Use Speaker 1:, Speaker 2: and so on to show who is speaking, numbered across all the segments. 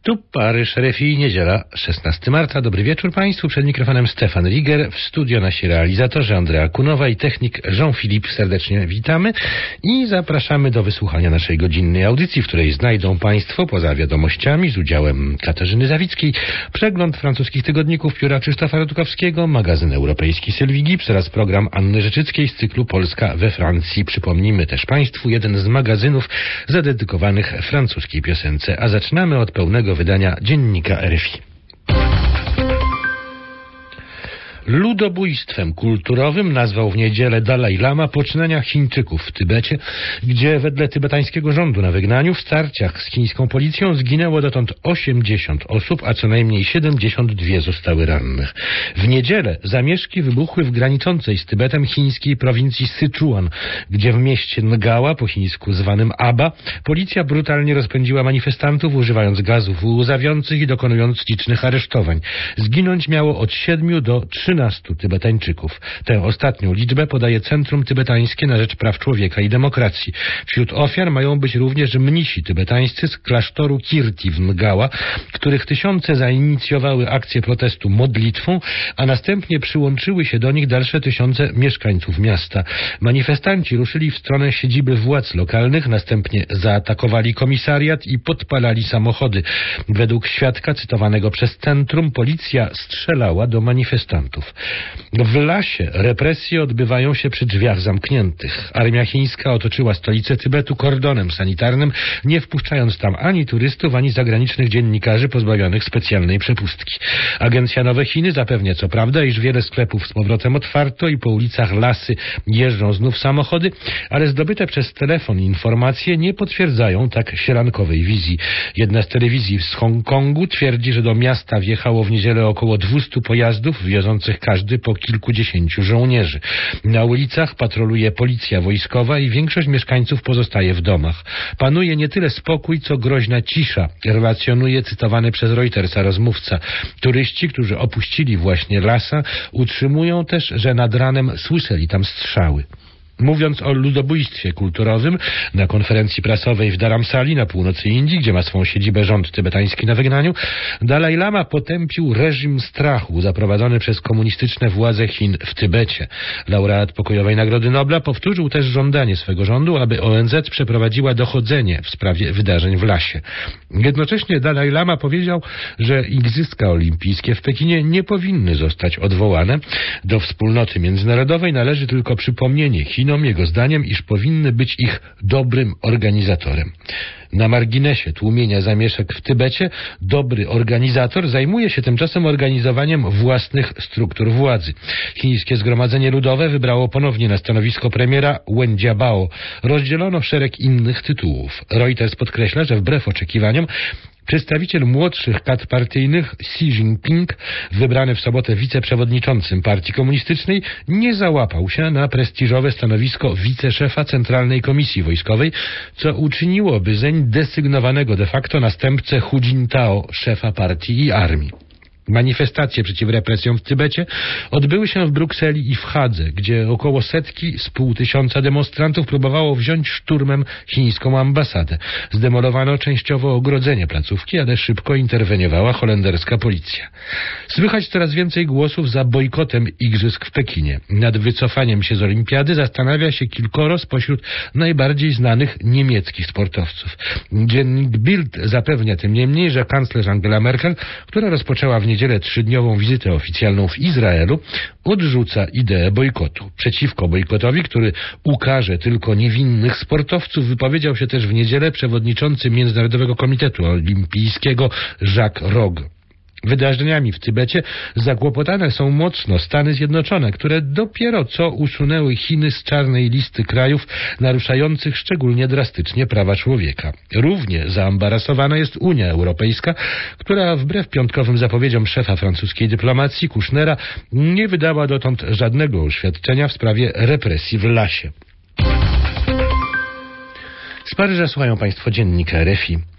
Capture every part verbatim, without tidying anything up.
Speaker 1: Tu Paryż, R F I, niedziela, szesnastego marca. Dobry wieczór Państwu. Przed mikrofonem Stefan Riger, w studio nasi realizatorzy Andrea Kunowa i technik Jean-Philippe. Serdecznie witamy i zapraszamy do wysłuchania naszej godzinnej audycji, w której znajdą Państwo, poza wiadomościami z udziałem Katarzyny Zawickiej, przegląd francuskich tygodników pióra Krzysztofa Rutkowskiego, magazyn europejski Sylwii Gibbs oraz program Anny Rzeczyckiej z cyklu Polska we Francji. Przypomnimy też Państwu jeden z magazynów zadedykowanych francuskiej piosence, a zaczynamy od pełnego wydania dziennika R F I. Ludobójstwem kulturowym nazwał w niedzielę Dalaj Lama poczynania Chińczyków w Tybecie, gdzie wedle tybetańskiego rządu na wygnaniu w starciach z chińską policją zginęło dotąd osiemdziesiąt osób, a co najmniej siedemdziesiąt dwa zostały rannych. W niedzielę zamieszki wybuchły w graniczącej z Tybetem chińskiej prowincji Syczuan, gdzie w mieście Ngała, po chińsku zwanym Aba, policja brutalnie rozpędziła manifestantów, używając gazów łzawiących i dokonując licznych aresztowań. Zginąć miało od siedmiu do trzynastu Tybetańczyków. Tę ostatnią liczbę podaje Centrum Tybetańskie na Rzecz Praw Człowieka i Demokracji. Wśród ofiar mają być również mnisi tybetańscy z klasztoru Kirti w Ngała, których tysiące zainicjowały akcję protestu modlitwą, a następnie przyłączyły się do nich dalsze tysiące mieszkańców miasta. Manifestanci ruszyli w stronę siedziby władz lokalnych, następnie zaatakowali komisariat i podpalali samochody. Według świadka cytowanego przez Centrum, policja strzelała do manifestantów. W Lasie represje odbywają się przy drzwiach zamkniętych. Armia chińska otoczyła stolicę Tybetu kordonem sanitarnym, nie wpuszczając tam ani turystów, ani zagranicznych dziennikarzy pozbawionych specjalnej przepustki. Agencja Nowe Chiny zapewnia co prawda, iż wiele sklepów z powrotem otwarto i po ulicach Lasy jeżdżą znów samochody, ale zdobyte przez telefon informacje nie potwierdzają tak sierankowej wizji. Jedna z telewizji z Hongkongu twierdzi, że do miasta wjechało w niedzielę około dwustu pojazdów wiozących każdy po kilkudziesięciu żołnierzy. Na ulicach patroluje policja wojskowa i większość mieszkańców pozostaje w domach. Panuje nie tyle spokój, co groźna cisza, relacjonuje cytowany przez Reutersa rozmówca. Turyści, którzy opuścili właśnie Lhasa, utrzymują też, że nad ranem słyszeli tam strzały. Mówiąc o ludobójstwie kulturowym na konferencji prasowej w Dharamsali na północy Indii, gdzie ma swą siedzibę rząd tybetański na wygnaniu, Dalaj Lama potępił reżim strachu zaprowadzony przez komunistyczne władze Chin w Tybecie. Laureat Pokojowej Nagrody Nobla powtórzył też żądanie swego rządu, aby O N Z przeprowadziła dochodzenie w sprawie wydarzeń w Lasie. Jednocześnie Dalaj Lama powiedział, że Igrzyska Olimpijskie w Pekinie nie powinny zostać odwołane. Do wspólnoty międzynarodowej należy tylko przypomnienie Chinom, jego zdaniem, iż powinny być ich dobrym organizatorem. Na marginesie tłumienia zamieszek w Tybecie dobry organizator zajmuje się tymczasem organizowaniem własnych struktur władzy. Chińskie Zgromadzenie Ludowe wybrało ponownie na stanowisko premiera Wen Jiabao. Rozdzielono szereg innych tytułów. Reuters podkreśla, że wbrew oczekiwaniom przedstawiciel młodszych kat partyjnych Xi Jinping, wybrany w sobotę wiceprzewodniczącym partii komunistycznej, nie załapał się na prestiżowe stanowisko wiceszefa Centralnej Komisji Wojskowej, co uczyniłoby zeń desygnowanego de facto następcę Hu Jintao, szefa partii i armii. Manifestacje przeciw represjom w Tybecie odbyły się w Brukseli i w Hadze, gdzie około setki z pół tysiąca demonstrantów próbowało wziąć szturmem chińską ambasadę. Zdemolowano częściowo ogrodzenie placówki, ale szybko interweniowała holenderska policja. Słychać coraz więcej głosów za bojkotem igrzysk w Pekinie. Nad wycofaniem się z olimpiady zastanawia się kilkoro spośród najbardziej znanych niemieckich sportowców. Dziennik Bild zapewnia tym niemniej, że kanclerz Angela Merkel, która rozpoczęła w niedzielę trzydniową wizytę oficjalną w Izraelu, odrzuca ideę bojkotu. Przeciwko bojkotowi, który ukarze tylko niewinnych sportowców, wypowiedział się też w niedzielę przewodniczący Międzynarodowego Komitetu Olimpijskiego Jacques Rogge. Wydarzeniami w Tybecie zakłopotane są mocno Stany Zjednoczone, które dopiero co usunęły Chiny z czarnej listy krajów naruszających szczególnie drastycznie prawa człowieka. Równie zaembarasowana jest Unia Europejska, która wbrew piątkowym zapowiedziom szefa francuskiej dyplomacji Kuchnera nie wydała dotąd żadnego oświadczenia w sprawie represji w Lasie. Z Paryża słuchają Państwo dziennika R F I.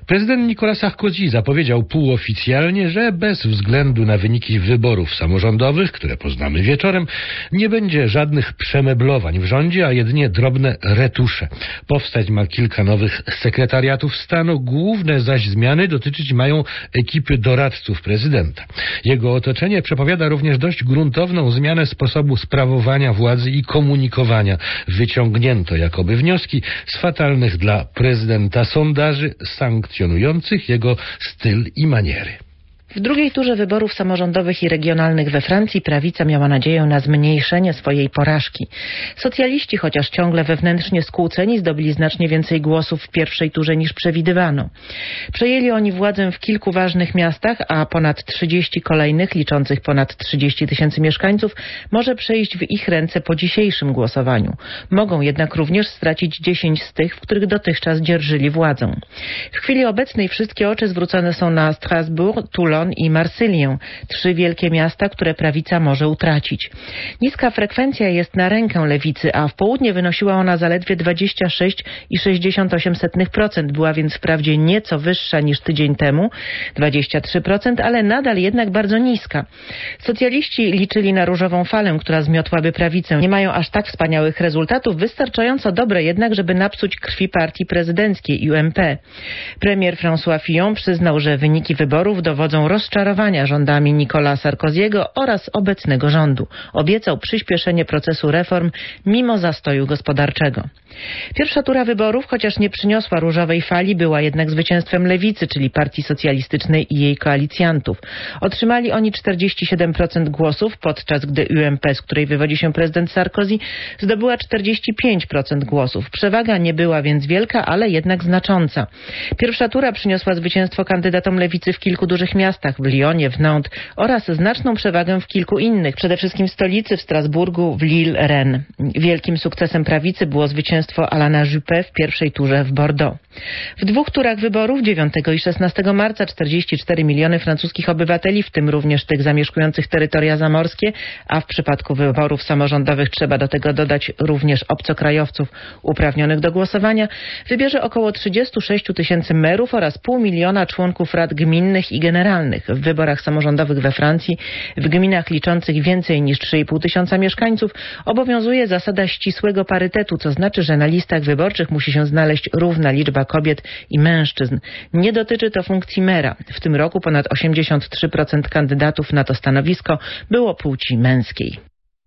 Speaker 1: Prezydent Nicolas Sarkozy zapowiedział półoficjalnie, że bez względu na wyniki wyborów samorządowych, które poznamy wieczorem, nie będzie żadnych przemeblowań w rządzie, a jedynie drobne retusze. Powstać ma kilka nowych sekretariatów stanu, główne zaś zmiany dotyczyć mają ekipy doradców prezydenta. Jego otoczenie przepowiada również dość gruntowną zmianę sposobu sprawowania władzy i komunikowania. Wyciągnięto jakoby wnioski z fatalnych dla prezydenta sondaży sankcjonujących jego styl i maniery.
Speaker 2: W drugiej turze wyborów samorządowych i regionalnych we Francji prawica miała nadzieję na zmniejszenie swojej porażki. Socjaliści, chociaż ciągle wewnętrznie skłóceni, zdobyli znacznie więcej głosów w pierwszej turze niż przewidywano. Przejęli oni władzę w kilku ważnych miastach, a ponad trzydzieści kolejnych, liczących ponad trzydzieści tysięcy mieszkańców, może przejść w ich ręce po dzisiejszym głosowaniu. Mogą jednak również stracić dziesięć z tych, w których dotychczas dzierżyli władzę. W chwili obecnej wszystkie oczy zwrócone są na Strasbourg, Toulon i Marsylię, trzy wielkie miasta, które prawica może utracić. Niska frekwencja jest na rękę lewicy, a w południe wynosiła ona zaledwie dwadzieścia sześć i sześćdziesiąt osiem procent. Była więc wprawdzie nieco wyższa niż tydzień temu, dwadzieścia trzy procent, ale nadal jednak bardzo niska. Socjaliści liczyli na różową falę, która zmiotłaby prawicę. Nie mają aż tak wspaniałych rezultatów, wystarczająco dobre jednak, żeby napsuć krwi partii prezydenckiej U M P. Premier François Fillon przyznał, że wyniki wyborów dowodzą rozczarowania rządami Nicolasa Sarkozy'ego oraz obecnego rządu. Obiecał przyspieszenie procesu reform mimo zastoju gospodarczego. Pierwsza tura wyborów, chociaż nie przyniosła różowej fali, była jednak zwycięstwem lewicy, czyli partii socjalistycznej i jej koalicjantów. Otrzymali oni czterdzieści siedem procent głosów, podczas gdy U M P, z której wywodzi się prezydent Sarkozy, zdobyła czterdzieści pięć procent głosów. Przewaga nie była więc wielka, ale jednak znacząca. Pierwsza tura przyniosła zwycięstwo kandydatom lewicy w kilku dużych miastach, w Lyonie, w Nantes oraz znaczną przewagę w kilku innych, przede wszystkim w stolicy, w Strasburgu, w Lille, Rennes. Wielkim sukcesem prawicy było zwycięstwo Alana Juppé w pierwszej turze w Bordeaux. W dwóch turach wyborów, dziewiątego i szesnastego marca, czterdzieści cztery miliony francuskich obywateli, w tym również tych zamieszkujących terytoria zamorskie, a w przypadku wyborów samorządowych trzeba do tego dodać również obcokrajowców uprawnionych do głosowania, wybierze około trzydzieści sześć tysięcy merów oraz pół miliona członków rad gminnych i generalnych. W wyborach samorządowych we Francji, w gminach liczących więcej niż trzy i pół tysiąca mieszkańców, obowiązuje zasada ścisłego parytetu, co znaczy, że na listach wyborczych musi się znaleźć równa liczba kobiet i mężczyzn. Nie dotyczy to funkcji mera. W tym roku ponad osiemdziesiąt trzy procent kandydatów na to stanowisko było płci męskiej.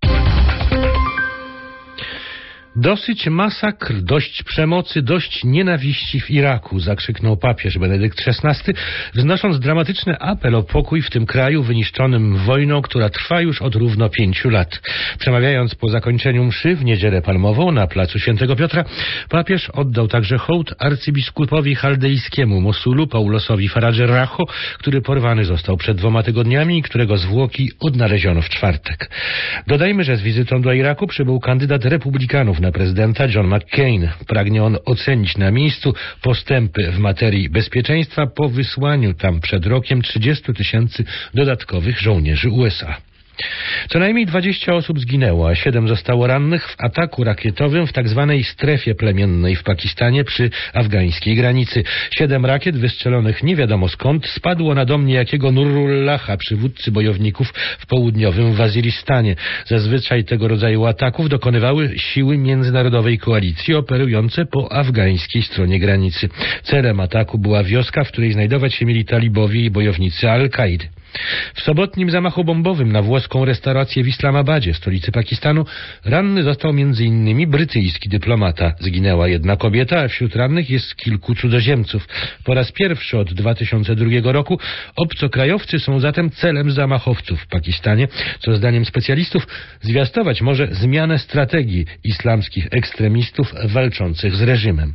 Speaker 1: Dosyć masakr, dość przemocy, dość nienawiści w Iraku, zakrzyknął papież Benedykt szesnasty, wznosząc dramatyczny apel o pokój w tym kraju wyniszczonym wojną, która trwa już od równo pięciu lat. Przemawiając po zakończeniu mszy w Niedzielę Palmową na placu Świętego Piotra, papież oddał także hołd arcybiskupowi chaldejskiemu Mosulu Paulosowi Faradżeracho, który porwany został przed dwoma tygodniami i którego zwłoki odnaleziono w czwartek. Dodajmy, że z wizytą do Iraku przybył kandydat republikanów na prezydenta John McCain. Pragnie on ocenić na miejscu postępy w materii bezpieczeństwa po wysłaniu tam przed rokiem trzydziestu tysięcy dodatkowych żołnierzy U S A. Co najmniej dwadzieścia osób zginęło, a siedem zostało rannych w ataku rakietowym w tak zwanej strefie plemiennej w Pakistanie przy afgańskiej granicy. Siedem rakiet wystrzelonych nie wiadomo skąd spadło na dom niejakiego Nurullaha, przywódcy bojowników w południowym Waziristanie. Zazwyczaj tego rodzaju ataków dokonywały siły międzynarodowej koalicji operujące po afgańskiej stronie granicy. Celem ataku była wioska, w której znajdować się mieli talibowie i bojownicy Al-Kaidy. W sobotnim zamachu bombowym na włoską restaurację w Islamabadzie, stolicy Pakistanu, ranny został między innymi brytyjski dyplomata. Zginęła jedna kobieta, a wśród rannych jest kilku cudzoziemców. Po raz pierwszy od dwa tysiące drugiego roku obcokrajowcy są zatem celem zamachowców w Pakistanie, co zdaniem specjalistów zwiastować może zmianę strategii islamskich ekstremistów walczących z reżimem.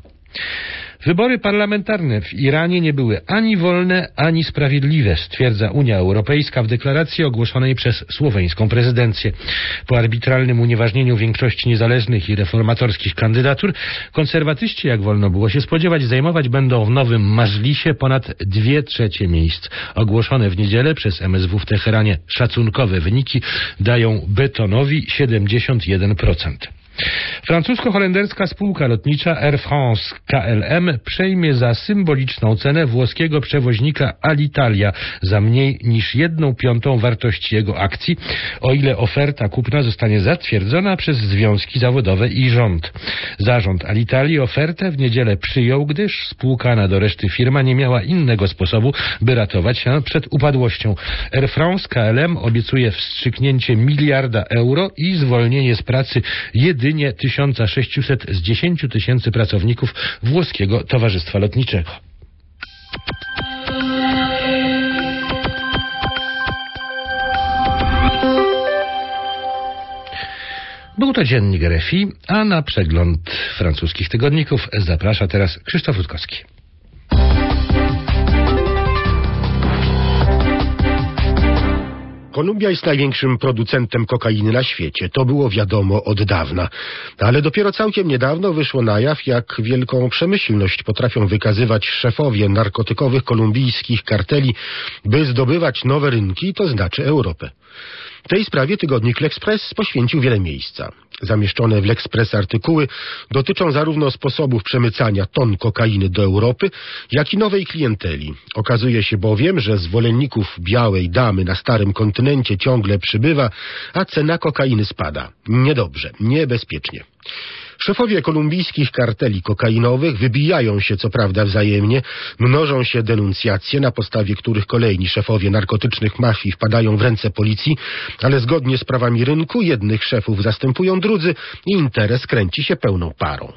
Speaker 1: Wybory parlamentarne w Iranie nie były ani wolne, ani sprawiedliwe, stwierdza Unia Europejska w deklaracji ogłoszonej przez słoweńską prezydencję. Po arbitralnym unieważnieniu większości niezależnych i reformatorskich kandydatur, konserwatyści, jak wolno było się spodziewać, zajmować będą w nowym Mażlisie ponad dwie trzecie miejsc. Ogłoszone w niedzielę przez M S W w Teheranie szacunkowe wyniki dają Betonowi siedemdziesiąt jeden procent. Francusko-holenderska spółka lotnicza Air France K L M przejmie za symboliczną cenę włoskiego przewoźnika Alitalia za mniej niż jedną piątą wartości jego akcji, o ile oferta kupna zostanie zatwierdzona przez związki zawodowe i rząd. Zarząd Alitalii ofertę w niedzielę przyjął, gdyż spłukana do reszty firma nie miała innego sposobu, by ratować się przed upadłością. Air France K L M obiecuje wstrzyknięcie miliarda euro i zwolnienie z pracy jedynie tysiąc sześćset z dziesięciu tysięcy pracowników włoskiego towarzystwa lotniczego. Był to dziennik R F I, a na przegląd francuskich tygodników zaprasza teraz Krzysztof Rutkowski.
Speaker 3: Kolumbia jest największym producentem kokainy na świecie. To było wiadomo od dawna. Ale dopiero całkiem niedawno wyszło na jaw, jak wielką przemyślność potrafią wykazywać szefowie narkotykowych kolumbijskich karteli, by zdobywać nowe rynki, to znaczy Europę. Tej sprawie tygodnik L'Express poświęcił wiele miejsca. Zamieszczone w L'Express artykuły dotyczą zarówno sposobów przemycania ton kokainy do Europy, jak i nowej klienteli. Okazuje się bowiem, że zwolenników białej damy na starym kontynencie ciągle przybywa, a cena kokainy spada. Niedobrze, niebezpiecznie. Szefowie kolumbijskich karteli kokainowych wybijają się co prawda wzajemnie, mnożą się denuncjacje, na podstawie których kolejni szefowie narkotycznych mafii wpadają w ręce policji, ale zgodnie z prawami rynku jednych szefów zastępują drudzy i interes kręci się pełną parą.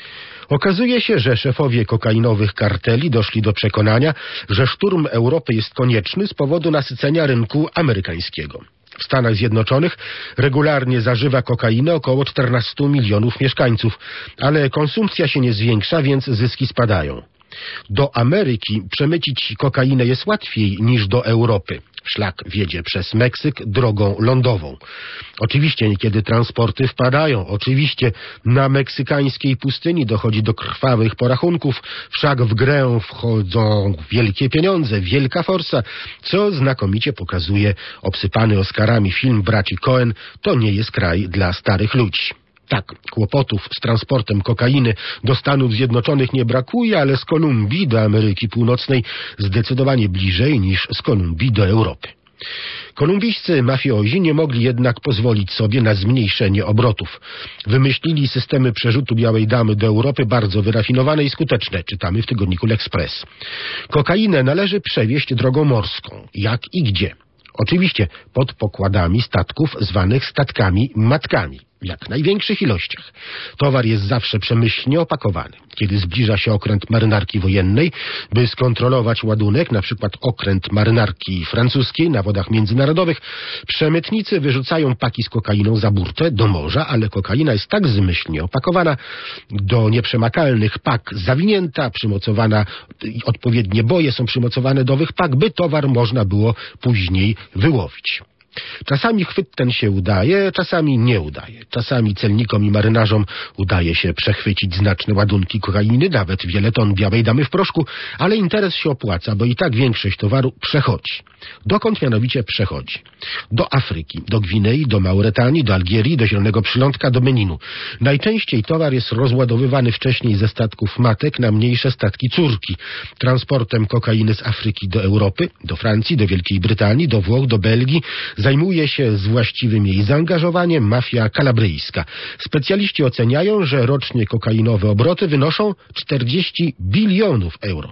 Speaker 3: Okazuje się, że szefowie kokainowych karteli doszli do przekonania, że szturm Europy jest konieczny z powodu nasycenia rynku amerykańskiego. W Stanach Zjednoczonych regularnie zażywa kokainę około czternastu milionów mieszkańców, ale konsumpcja się nie zwiększa, więc zyski spadają. Do Ameryki przemycić kokainę jest łatwiej niż do Europy. Szlak wiedzie przez Meksyk drogą lądową. Oczywiście niekiedy transporty wpadają, oczywiście na meksykańskiej pustyni dochodzi do krwawych porachunków, wszak w grę wchodzą wielkie pieniądze, wielka forsa, co znakomicie pokazuje obsypany Oscarami film braci Coen, to nie jest kraj dla starych ludzi. Tak, kłopotów z transportem kokainy do Stanów Zjednoczonych nie brakuje, ale z Kolumbii do Ameryki Północnej zdecydowanie bliżej niż z Kolumbii do Europy. Kolumbijscy mafiozi nie mogli jednak pozwolić sobie na zmniejszenie obrotów. Wymyślili systemy przerzutu białej damy do Europy bardzo wyrafinowane i skuteczne, czytamy w tygodniku L'Express. Kokainę należy przewieźć drogą morską. Jak i gdzie? Oczywiście pod pokładami statków zwanych statkami matkami. W jak największych ilościach. Towar jest zawsze przemyślnie opakowany. Kiedy zbliża się okręt marynarki wojennej, by skontrolować ładunek, na przykład okręt marynarki francuskiej na wodach międzynarodowych, przemytnicy wyrzucają paki z kokainą za burtę do morza, ale kokaina jest tak zmyślnie opakowana, do nieprzemakalnych pak zawinięta, przymocowana, odpowiednie boje są przymocowane do owych pak, by towar można było później wyłowić. Czasami chwyt ten się udaje, czasami nie udaje. Czasami celnikom i marynarzom udaje się przechwycić znaczne ładunki kokainy, nawet wiele ton białej damy w proszku, ale interes się opłaca, bo i tak większość towaru przechodzi. Dokąd mianowicie przechodzi? Do Afryki, do Gwinei, do Mauretanii, do Algierii, do Zielonego Przylądka, do Beninu. Najczęściej towar jest rozładowywany wcześniej ze statków matek na mniejsze statki córki. Transportem kokainy z Afryki do Europy, do Francji, do Wielkiej Brytanii, do Włoch, do Belgii zajmuje się z właściwym jej zaangażowaniem mafia kalabryjska. Specjaliści oceniają, że rocznie kokainowe obroty wynoszą czterdzieści bilionów euro.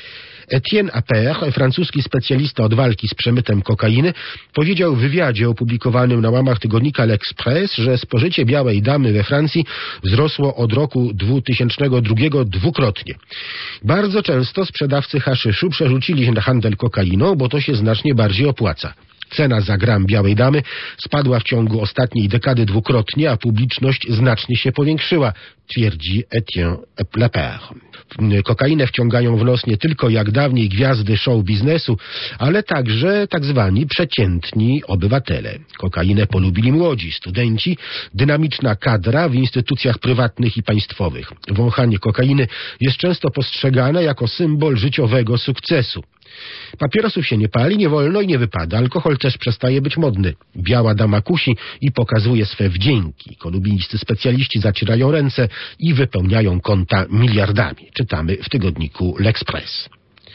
Speaker 3: Etienne Appert, francuski specjalista od walki z przemytem kokainy, powiedział w wywiadzie opublikowanym na łamach tygodnika L'Express, że spożycie białej damy we Francji wzrosło od roku dwutysięcznego drugiego dwukrotnie. Bardzo często sprzedawcy haszyszu przerzucili się na handel kokainą, bo to się znacznie bardziej opłaca. Cena za gram białej damy spadła w ciągu ostatniej dekady dwukrotnie, a publiczność znacznie się powiększyła, twierdzi Etienne Appert. Kokainę wciągają w nos nie tylko jak dawniej gwiazdy show biznesu, ale także tak zwani przeciętni obywatele. Kokainę polubili młodzi, studenci, dynamiczna kadra w instytucjach prywatnych i państwowych. Wąchanie kokainy jest często postrzegane jako symbol życiowego sukcesu. Papierosów się nie pali, nie wolno i nie wypada. Alkohol też przestaje być modny. Biała dama kusi i pokazuje swe wdzięki. Kolumbijscy specjaliści zacierają ręce i wypełniają konta miliardami. Czytamy w tygodniku L'Express.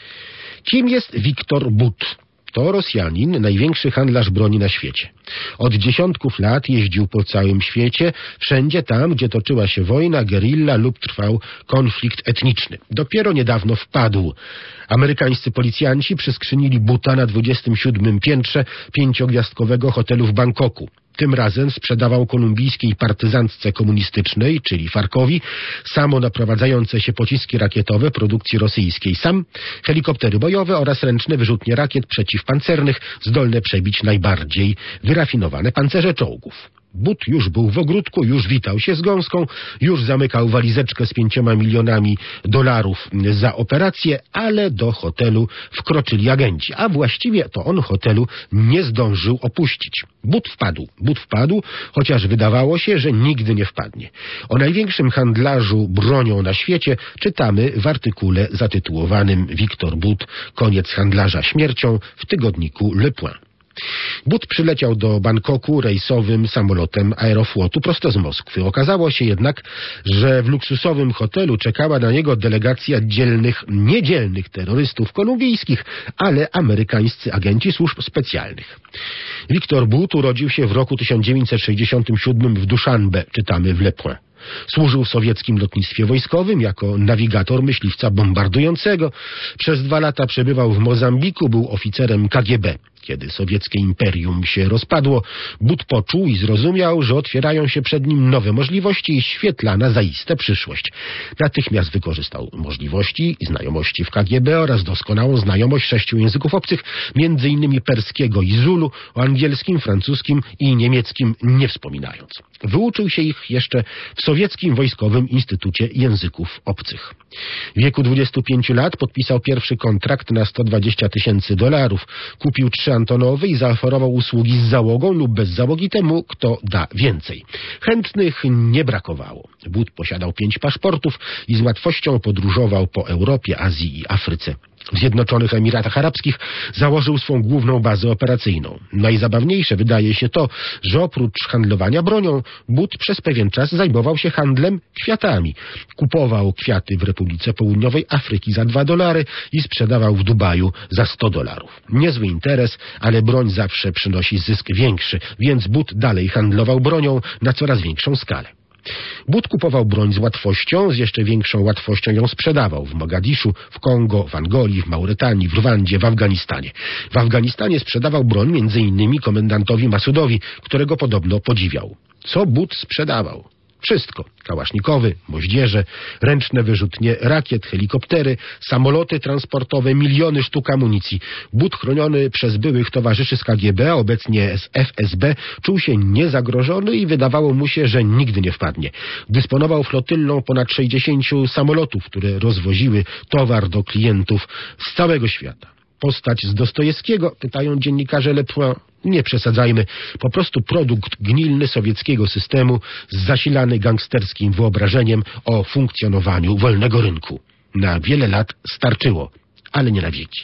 Speaker 3: Kim jest Victor Bout? To Rosjanin, największy handlarz broni na świecie. Od dziesiątków lat jeździł po całym świecie, wszędzie tam, gdzie toczyła się wojna, gerilla lub trwał konflikt etniczny. Dopiero niedawno wpadł. Amerykańscy policjanci przyskrzynili Bouta na dwudziestym siódmym piętrze pięciogwiazdkowego hotelu w Bangkoku. Tym razem sprzedawał kolumbijskiej partyzantce komunistycznej, czyli Farkowi, samo naprowadzające się pociski rakietowe produkcji rosyjskiej SAM, helikoptery bojowe oraz ręczne wyrzutnie rakiet przeciwpancernych zdolne przebić najbardziej wyrafinowane pancerze czołgów. But już był w ogródku, już witał się z gąską, już zamykał walizeczkę z pięcioma milionami dolarów za operację, ale do hotelu wkroczyli agenci, a właściwie to on hotelu nie zdążył opuścić. But wpadł, but wpadł, chociaż wydawało się, że nigdy nie wpadnie. O największym handlarzu bronią na świecie czytamy w artykule zatytułowanym Victor Bout, koniec handlarza śmiercią w tygodniku Le Point. But przyleciał do Bangkoku rejsowym samolotem Aeroflotu prosto z Moskwy. Okazało się jednak, że w luksusowym hotelu czekała na niego delegacja dzielnych, niedzielnych terrorystów kolumbijskich, ale amerykańscy agenci służb specjalnych. Victor Bout urodził się w roku tysiąc dziewięćset sześćdziesiątym siódmym w Duszanbe, czytamy w Le Point. Służył w sowieckim lotnictwie wojskowym jako nawigator myśliwca bombardującego. Przez dwa lata przebywał w Mozambiku, był oficerem K G B. Kiedy sowieckie imperium się rozpadło, But poczuł i zrozumiał, że otwierają się przed nim nowe możliwości i świetlana zaiste przyszłość. Natychmiast wykorzystał możliwości i znajomości w K G B oraz doskonałą znajomość sześciu języków obcych, między innymi perskiego i Zulu, o angielskim, francuskim i niemieckim nie wspominając. Wyuczył się ich jeszcze w sowieckim wojskowym instytucie języków obcych. W wieku dwudziestu pięciu lat podpisał pierwszy kontrakt na sto dwadzieścia tysięcy dolarów. Kupił trzy Antonowy i zaoferował usługi z załogą lub bez załogi temu, kto da więcej. Chętnych nie brakowało. But posiadał pięć paszportów i z łatwością podróżował po Europie, Azji i Afryce. W Zjednoczonych Emiratach Arabskich założył swą główną bazę operacyjną. Najzabawniejsze wydaje się to, że oprócz handlowania bronią, But przez pewien czas zajmował się handlem kwiatami. Kupował kwiaty w Republice Południowej Afryki za dwa dolary i sprzedawał w Dubaju za sto dolarów. Niezły interes, ale broń zawsze przynosi zysk większy, więc But dalej handlował bronią na coraz większą skalę. But kupował broń z łatwością, z jeszcze większą łatwością ją sprzedawał w Mogadiszu, w Kongo, w Angolii, w Mauretanii, w Rwandzie, w Afganistanie. W Afganistanie sprzedawał broń między innymi komendantowi Masudowi, którego podobno podziwiał. Co But sprzedawał? Wszystko. Kałasznikowy, moździerze, ręczne wyrzutnie rakiet, helikoptery, samoloty transportowe, miliony sztuk amunicji. But chroniony przez byłych towarzyszy z K G B, obecnie z F S B, czuł się niezagrożony i wydawało mu się, że nigdy nie wpadnie. Dysponował flotyllą ponad sześćdziesięciu samolotów, które rozwoziły towar do klientów z całego świata. Postać z Dostojewskiego, pytają dziennikarze Le Point. Nie przesadzajmy, po prostu produkt gnilny sowieckiego systemu, zasilany gangsterskim wyobrażeniem o funkcjonowaniu wolnego rynku. Na wiele lat starczyło, ale nie na wieki.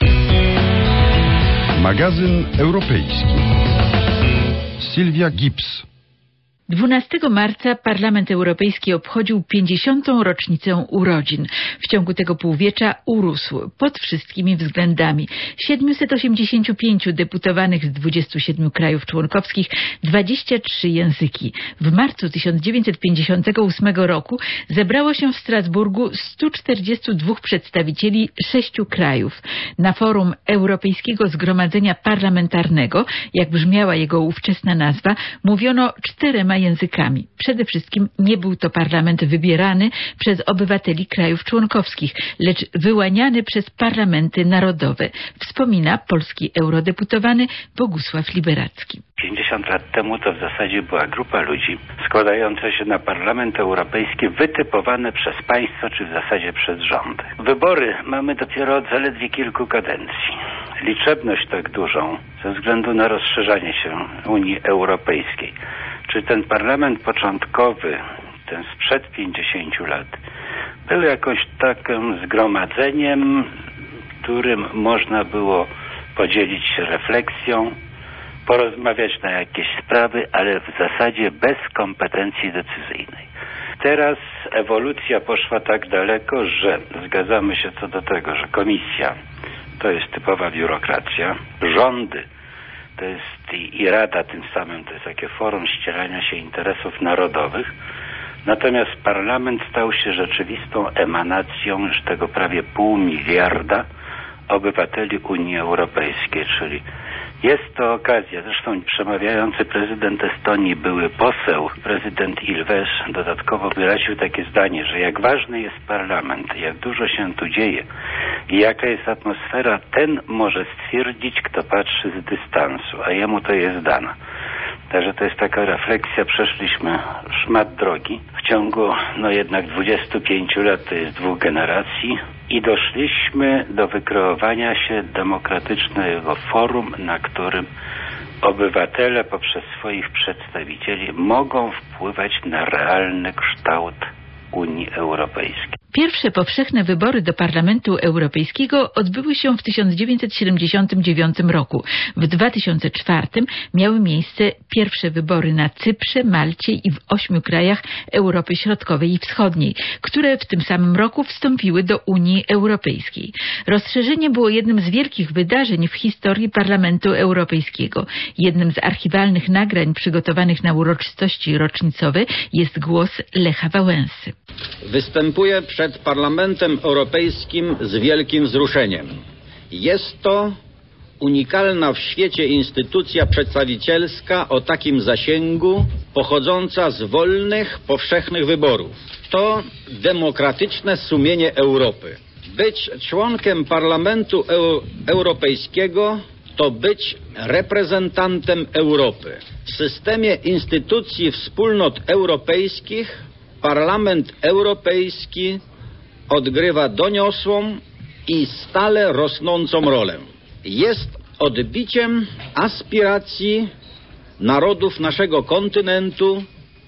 Speaker 4: Magazyn Europejski. Sylwia Gibbs.
Speaker 5: dwunastego marca Parlament Europejski obchodził pięćdziesiątą rocznicę urodzin. W ciągu tego półwiecza urósł pod wszystkimi względami. siedmiuset osiemdziesięciu pięciu deputowanych z dwudziestu siedmiu krajów członkowskich, dwadzieścia trzy języki. W marcu tysiąc dziewięćset pięćdziesiątego ósmego roku zebrało się w Strasburgu stu czterdziestu dwóch przedstawicieli sześciu krajów. Na forum Europejskiego Zgromadzenia Parlamentarnego, jak brzmiała jego ówczesna nazwa, mówiono czterema językami. Przede wszystkim nie był to parlament wybierany przez obywateli krajów członkowskich, lecz wyłaniany przez parlamenty narodowe, wspomina polski eurodeputowany Bogusław Liberacki.
Speaker 6: pięćdziesiąt lat temu to w zasadzie była grupa ludzi składająca się na Parlament Europejski wytypowane przez państwo, czy w zasadzie przez rządy. Wybory mamy dopiero od zaledwie kilku kadencji. Liczebność tak dużą ze względu na rozszerzanie się Unii Europejskiej. Czy ten parlament początkowy, ten sprzed pięćdziesięciu lat, był jakąś takim zgromadzeniem którym można było podzielić się refleksją, porozmawiać na jakieś sprawy, ale w zasadzie bez kompetencji decyzyjnej. Teraz ewolucja poszła tak daleko, że zgadzamy się co do tego, że komisja to jest typowa biurokracja, rządy to jest i, i Rada tym samym, to jest takie forum ścierania się interesów narodowych. Natomiast parlament stał się rzeczywistą emanacją już tego prawie pół miliarda obywateli Unii Europejskiej, czyli jest to okazja. Zresztą przemawiający prezydent Estonii, były poseł, prezydent Ilves, dodatkowo wyraził takie zdanie, że jak ważny jest parlament, jak dużo się tu dzieje i jaka jest atmosfera, ten może stwierdzić, kto patrzy z dystansu, a jemu to jest dana. Także to jest taka refleksja, przeszliśmy szmat drogi w ciągu no jednak dwudziestu pięciu lat, to jest dwóch generacji i doszliśmy do wykreowania się demokratycznego forum, na którym obywatele poprzez swoich przedstawicieli mogą wpływać na realny kształt Unii Europejskiej.
Speaker 5: Pierwsze powszechne wybory do Parlamentu Europejskiego odbyły się w tysiąc dziewięćset siedemdziesiątym dziewiątym roku. W dwa tysiące czwartym miały miejsce pierwsze wybory na Cyprze, Malcie i w ośmiu krajach Europy Środkowej i Wschodniej, które w tym samym roku wstąpiły do Unii Europejskiej. Rozszerzenie było jednym z wielkich wydarzeń w historii Parlamentu Europejskiego. Jednym z archiwalnych nagrań przygotowanych na uroczystości rocznicowe jest głos Lecha Wałęsy.
Speaker 7: Występuję przed Parlamentem Europejskim z wielkim wzruszeniem. Jest to unikalna w świecie instytucja przedstawicielska o takim zasięgu, pochodząca z wolnych, powszechnych wyborów. To demokratyczne sumienie Europy. Być członkiem Parlamentu Eu- Europejskiego to być reprezentantem Europy. W systemie instytucji wspólnot europejskich Parlament Europejski odgrywa doniosłą i stale rosnącą rolę. Jest odbiciem aspiracji narodów naszego kontynentu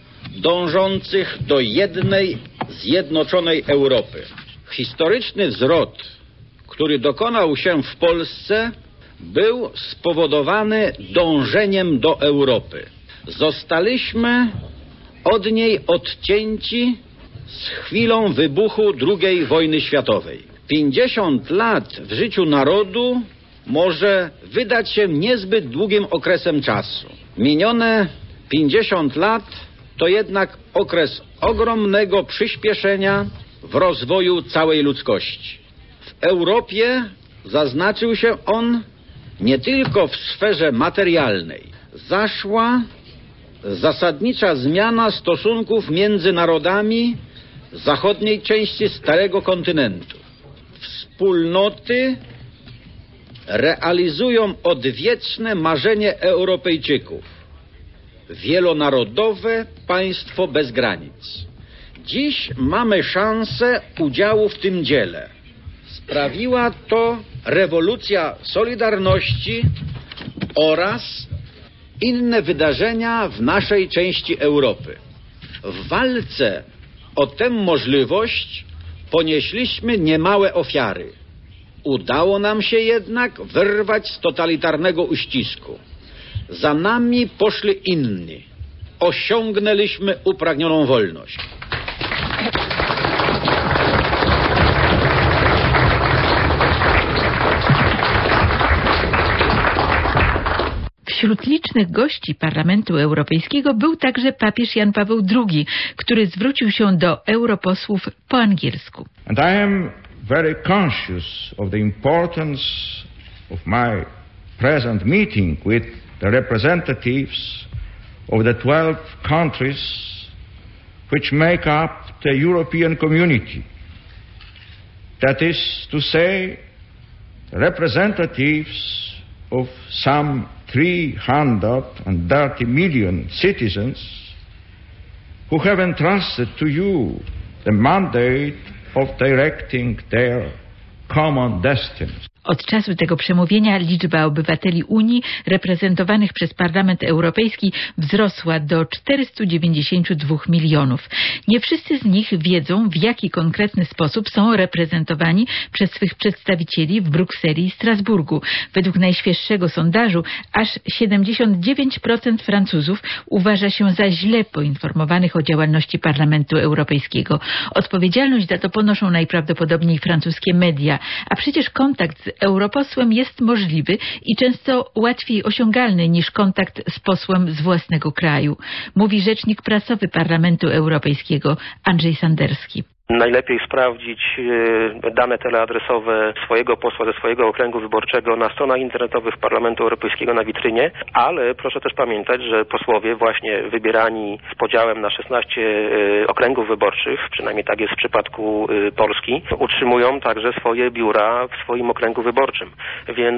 Speaker 7: dążących do jednej, zjednoczonej Europy. Historyczny zwrot, który dokonał się w Polsce, był spowodowany dążeniem do Europy. Zostaliśmy od niej odcięci z chwilą wybuchu drugiej wojny światowej. pięćdziesiąt lat w życiu narodu może wydać się niezbyt długim okresem czasu. Minione pięćdziesiąt lat to jednak okres ogromnego przyspieszenia w rozwoju całej ludzkości. W Europie zaznaczył się on nie tylko w sferze materialnej. Zaszła zasadnicza zmiana stosunków między narodami zachodniej części Starego Kontynentu. Wspólnoty realizują odwieczne marzenie Europejczyków. Wielonarodowe państwo bez granic. Dziś mamy szansę udziału w tym dziele. Sprawiła to rewolucja Solidarności oraz inne wydarzenia w naszej części Europy. W walce o tę możliwość ponieśliśmy niemałe ofiary. Udało nam się jednak wyrwać z totalitarnego uścisku. Za nami poszli inni. Osiągnęliśmy upragnioną wolność.
Speaker 5: Wśród licznych gości Parlamentu Europejskiego był także papież Jan Paweł drugi, który zwrócił się do europosłów po angielsku.
Speaker 8: And I am very conscious of the importance of my present meeting with the representatives of the twelve countries which make up the European community. That is to say, representatives of some three hundred thirty million citizens who have entrusted to you the mandate of directing their common destinies.
Speaker 5: Od czasu tego przemówienia liczba obywateli Unii reprezentowanych przez Parlament Europejski wzrosła do czterystu dziewięćdziesięciu dwóch milionów. Nie wszyscy z nich wiedzą, w jaki konkretny sposób są reprezentowani przez swych przedstawicieli w Brukseli i Strasburgu. Według najświeższego sondażu aż siedemdziesiąt dziewięć procent Francuzów uważa się za źle poinformowanych o działalności Parlamentu Europejskiego. Odpowiedzialność za to ponoszą najprawdopodobniej francuskie media, a przecież kontakt z europosłem jest możliwy i często łatwiej osiągalny niż kontakt z posłem z własnego kraju, mówi rzecznik prasowy Parlamentu Europejskiego Andrzej Sanderski.
Speaker 9: Najlepiej sprawdzić dane teleadresowe swojego posła ze swojego okręgu wyborczego na stronach internetowych Parlamentu Europejskiego na witrynie, ale proszę też pamiętać, że posłowie właśnie wybierani z podziałem na szesnaście okręgów wyborczych, przynajmniej tak jest w przypadku Polski, utrzymują także swoje biura w swoim okręgu wyborczym. Więc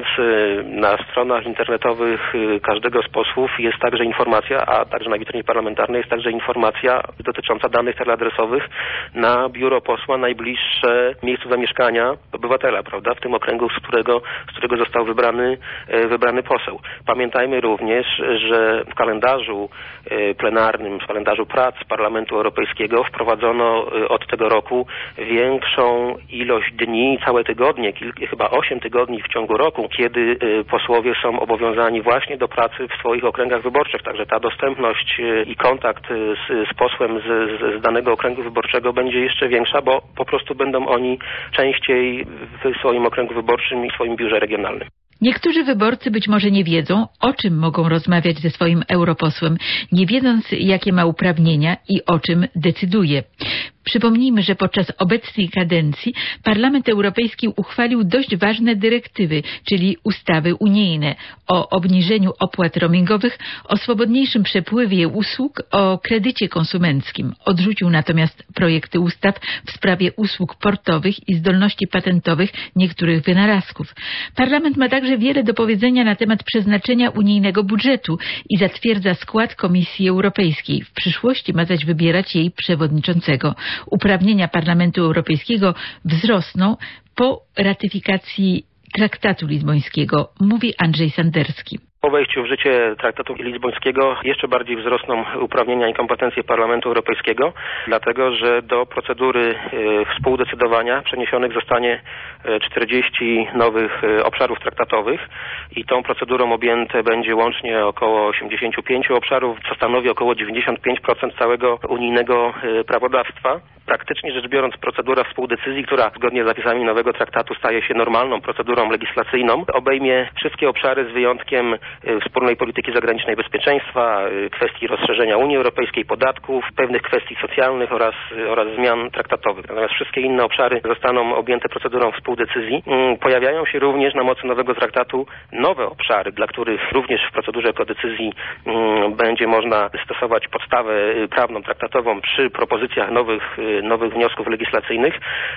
Speaker 9: na stronach internetowych każdego z posłów jest także informacja, a także na witrynie parlamentarnej jest także informacja dotycząca danych teleadresowych na biuro posła najbliższe miejscu zamieszkania obywatela, prawda, w tym okręgu, z którego, z którego został wybrany, wybrany poseł. Pamiętajmy również, że w kalendarzu plenarnym, w kalendarzu prac Parlamentu Europejskiego wprowadzono od tego roku większą ilość dni, całe tygodnie, kilk, chyba osiem tygodni w ciągu roku, kiedy posłowie są obowiązani właśnie do pracy w swoich okręgach wyborczych. Także ta dostępność i kontakt z, z posłem z, z danego okręgu wyborczego będzie jeszcze większa, bo po prostu będą oni częściej w swoim okręgu wyborczym i w swoim biurze regionalnym.
Speaker 5: Niektórzy wyborcy być może nie wiedzą, o czym mogą rozmawiać ze swoim europosłem, nie wiedząc, jakie ma uprawnienia i o czym decyduje. Przypomnijmy, że podczas obecnej kadencji Parlament Europejski uchwalił dość ważne dyrektywy, czyli ustawy unijne o obniżeniu opłat roamingowych, o swobodniejszym przepływie usług, o kredycie konsumenckim. Odrzucił natomiast projekty ustaw w sprawie usług portowych i zdolności patentowych niektórych wynalazków. Parlament ma także wiele do powiedzenia na temat przeznaczenia unijnego budżetu i zatwierdza skład Komisji Europejskiej. W przyszłości ma zaś wybierać jej przewodniczącego. Uprawnienia Parlamentu Europejskiego wzrosną po ratyfikacji traktatu lizbońskiego, mówi Andrzej Sanderski.
Speaker 9: Po wejściu w życie traktatu lizbońskiego jeszcze bardziej wzrosną uprawnienia i kompetencje Parlamentu Europejskiego, dlatego że do procedury współdecydowania przeniesionych zostanie czterdzieści nowych obszarów traktatowych i tą procedurą objęte będzie łącznie około osiemdziesiąt pięć obszarów, co stanowi około dziewięćdziesiąt pięć procent całego unijnego prawodawstwa. Praktycznie rzecz biorąc, procedura współdecyzji, która zgodnie z zapisami nowego traktatu staje się normalną procedurą legislacyjną, obejmie wszystkie obszary z wyjątkiem wspólnej polityki zagranicznej bezpieczeństwa, kwestii rozszerzenia Unii Europejskiej, podatków, pewnych kwestii socjalnych oraz, oraz zmian traktatowych. Natomiast wszystkie inne obszary zostaną objęte procedurą współdecyzji. Pojawiają się również na mocy nowego traktatu nowe obszary, dla których również w procedurze kodecyzji będzie można stosować podstawę prawną traktatową przy propozycjach nowych, nowych wniosków legislacyjnych.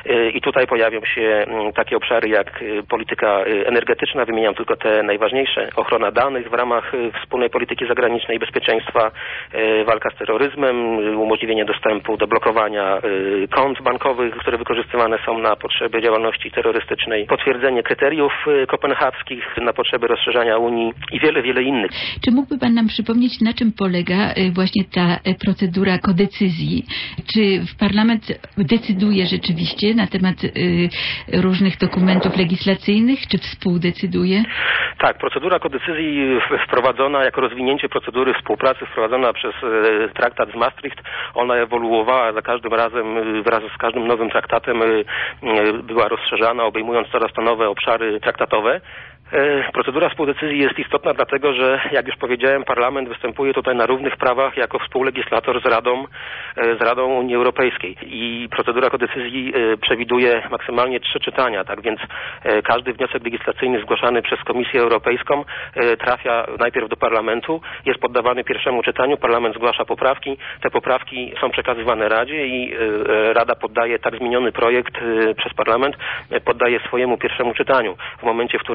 Speaker 9: I tutaj pojawią się takie obszary jak polityka energetyczna, wymieniam tylko te najważniejsze, ochrona danych w ramach wspólnej polityki zagranicznej i bezpieczeństwa, walka z terroryzmem, umożliwienie dostępu do blokowania kont bankowych, które wykorzystywane są na potrzeby działalności terrorystycznej, potwierdzenie kryteriów kopenhaskich na potrzeby rozszerzania Unii i wiele, wiele innych.
Speaker 5: Czy mógłby Pan nam przypomnieć, na czym polega właśnie ta procedura kodecyzji? Czy Parlament decyduje rzeczywiście na temat różnych dokumentów legislacyjnych, czy współdecyduje?
Speaker 9: Tak, procedura kodecyzji wprowadzona jako rozwinięcie procedury współpracy wprowadzona przez traktat z Maastricht, ona ewoluowała za każdym razem, wraz z każdym nowym traktatem była rozszerzana, obejmując coraz to nowe obszary traktatowe. Procedura współdecyzji jest istotna dlatego, że jak już powiedziałem, Parlament występuje tutaj na równych prawach jako współlegislator z Radą, z Radą Unii Europejskiej i procedura kodecyzji przewiduje maksymalnie trzy czytania, tak więc każdy wniosek legislacyjny zgłaszany przez Komisję Europejską trafia najpierw do Parlamentu, jest poddawany pierwszemu czytaniu, Parlament zgłasza poprawki, te poprawki są przekazywane Radzie i Rada poddaje tak zmieniony projekt przez Parlament, poddaje swojemu pierwszemu czytaniu. W momencie, w którym nie ma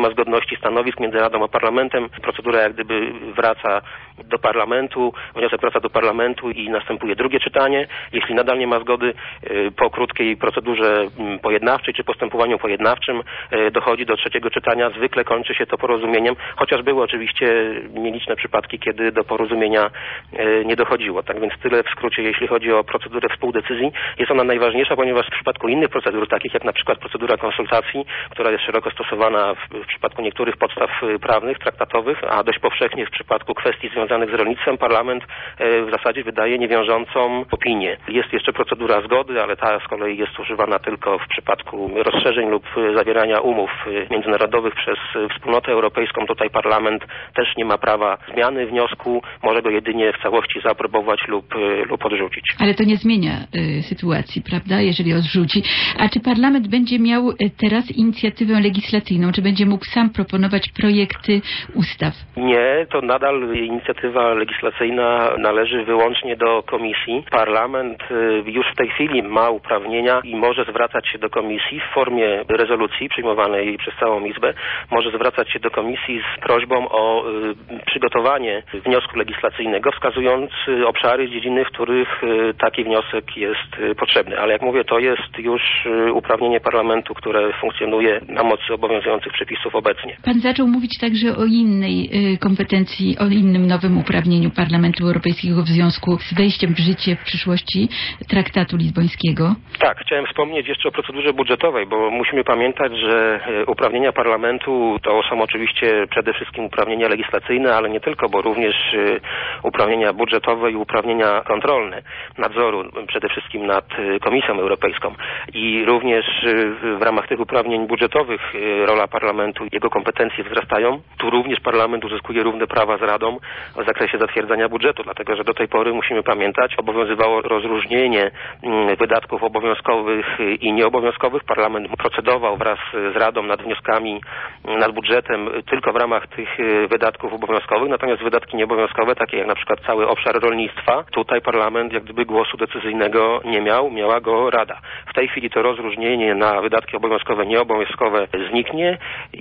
Speaker 9: ma zgodności stanowisk między Radą a Parlamentem. Procedura jak gdyby wraca do Parlamentu, wniosek wraca do Parlamentu i następuje drugie czytanie. Jeśli nadal nie ma zgody, po krótkiej procedurze pojednawczej czy postępowaniu pojednawczym dochodzi do trzeciego czytania. Zwykle kończy się to porozumieniem, chociaż były oczywiście nieliczne przypadki, kiedy do porozumienia nie dochodziło. Tak więc tyle w skrócie, jeśli chodzi o procedurę współdecyzji. Jest ona najważniejsza, ponieważ w przypadku innych procedur, takich jak na przykład procedura konsultacji, która jest szeroko stosowana w, w przypadku niektórych podstaw prawnych, traktatowych, a dość powszechnie w przypadku kwestii związanych z rolnictwem, Parlament w zasadzie wydaje niewiążącą opinię. Jest jeszcze procedura zgody, ale ta z kolei jest używana tylko w przypadku rozszerzeń lub zawierania umów międzynarodowych przez Wspólnotę Europejską. Tutaj Parlament też nie ma prawa zmiany wniosku, może go jedynie w całości zaaprobować lub, lub odrzucić.
Speaker 5: Ale to nie zmienia y, sytuacji, prawda, jeżeli odrzuci. A czy Parlament będzie miał teraz inicjatywę legislacyjną? Czy będzie mógł sam proponować projekty ustaw?
Speaker 9: Nie, to nadal inicjatywa legislacyjna należy wyłącznie do Komisji. Parlament już w tej chwili ma uprawnienia i może zwracać się do Komisji w formie rezolucji przyjmowanej przez całą Izbę. Może zwracać się do Komisji z prośbą o y, przygotowanie wniosku legislacyjnego, wskazując obszary, dziedziny, w których y, taki wniosek jest y, potrzebny. Ale jak mówię, to jest już y, uprawnienie Parlamentu, które funkcjonuje na mocy obowiązujących przepisów obecnie.
Speaker 5: Pan zaczął mówić także o innej y, kompetencji, o innym nowym uprawnieniu Parlamentu Europejskiego w związku z wejściem w życie w przyszłości traktatu lizbońskiego.
Speaker 9: Tak, chciałem wspomnieć jeszcze o procedurze budżetowej, bo musimy pamiętać, że uprawnienia Parlamentu to są oczywiście przede wszystkim uprawnienia legislacyjne, ale nie tylko, bo również uprawnienia budżetowe i uprawnienia kontrolne, nadzoru przede wszystkim nad Komisją Europejską. I również w ramach tych uprawnień budżetowych rola Parlamentu i jego kompetencje wzrastają. Tu również Parlament uzyskuje równe prawa z Radą w zakresie zatwierdzania budżetu, dlatego że do tej pory musimy pamiętać, obowiązywało rozróżnienie wydatków obowiązkowych i nieobowiązkowych. Parlament procedował wraz z Radą nad wnioskami, nad budżetem tylko w ramach tych wydatków obowiązkowych, natomiast wydatki nieobowiązkowe, takie jak na przykład cały obszar rolnictwa, tutaj Parlament jak gdyby głosu decyzyjnego nie miał, miała go Rada. W tej chwili to rozróżnienie na wydatki obowiązkowe, nieobowiązkowe zniknie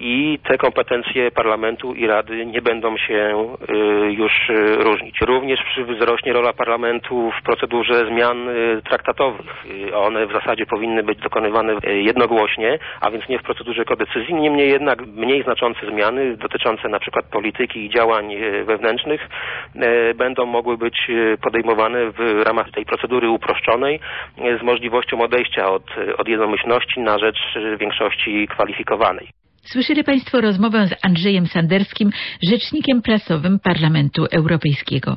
Speaker 9: i te kompetencje Parlamentu i Rady nie będą się y, już y, różnić. Również wzrośnie rola Parlamentu w procedurze zmian y, traktatowych. Y, one w zasadzie powinny być dokonywane y, jednogłośnie, a więc nie w procedurze kodecyzji. Niemniej jednak mniej znaczące zmiany dotyczące na przykład polityki i działań y, wewnętrznych y, będą mogły być y, podejmowane w ramach tej procedury uproszczonej y, z możliwością odejścia od, od jednomyślności na rzecz y, większości kwalifikowanej.
Speaker 5: Słyszeli Państwo rozmowę z Andrzejem Sanderskim, rzecznikiem prasowym Parlamentu Europejskiego.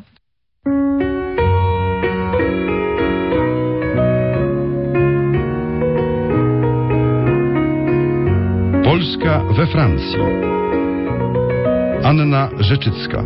Speaker 4: Polska we Francji. Anna Rzeczycka.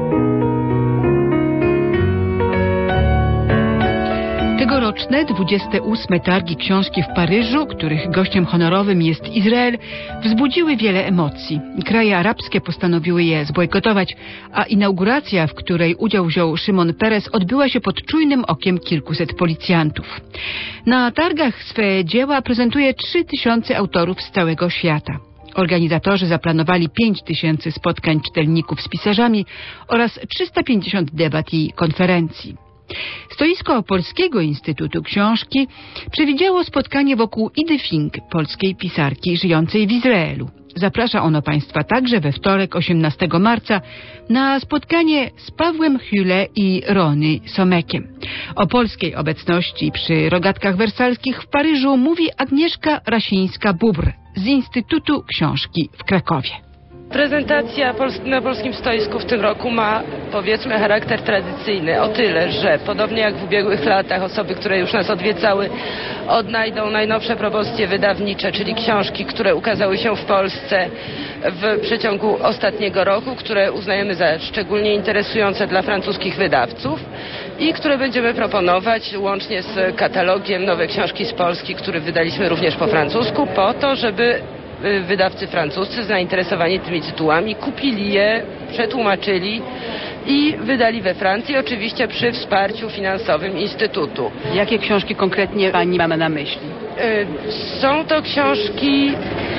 Speaker 10: Tegoroczne dwudzieste ósme Targi Książki w Paryżu, których gościem honorowym jest Izrael, wzbudziły wiele emocji. Kraje arabskie postanowiły je zbojkotować, a inauguracja, w której udział wziął Szymon Peres, odbyła się pod czujnym okiem kilkuset policjantów. Na targach swe dzieła prezentuje trzy tysiące autorów z całego świata. Organizatorzy zaplanowali pięć tysięcy spotkań czytelników z pisarzami oraz trzysta pięćdziesiąt debat i konferencji. Stoisko Polskiego Instytutu Książki przewidziało spotkanie wokół Idy Fink, polskiej pisarki żyjącej w Izraelu. Zaprasza ono Państwa także we wtorek, osiemnastego marca, na spotkanie z Pawłem Hüle i Rony Somekiem. O polskiej obecności przy rogatkach wersalskich w Paryżu mówi Agnieszka Rasińska-Bubr z Instytutu Książki w Krakowie.
Speaker 11: Prezentacja na polskim stoisku w tym roku ma, powiedzmy, charakter tradycyjny o tyle, że podobnie jak w ubiegłych latach osoby, które już nas odwiedzały, odnajdą najnowsze propozycje wydawnicze, czyli książki, które ukazały się w Polsce w przeciągu ostatniego roku, które uznajemy za szczególnie interesujące dla francuskich wydawców i które będziemy proponować łącznie z katalogiem Nowe Książki z Polski, który wydaliśmy również po francusku, po to, żeby wydawcy francuscy zainteresowani tymi tytułami kupili je, przetłumaczyli i wydali we Francji, oczywiście przy wsparciu finansowym Instytutu.
Speaker 10: Jakie książki konkretnie Pani ma na myśli?
Speaker 11: Są to książki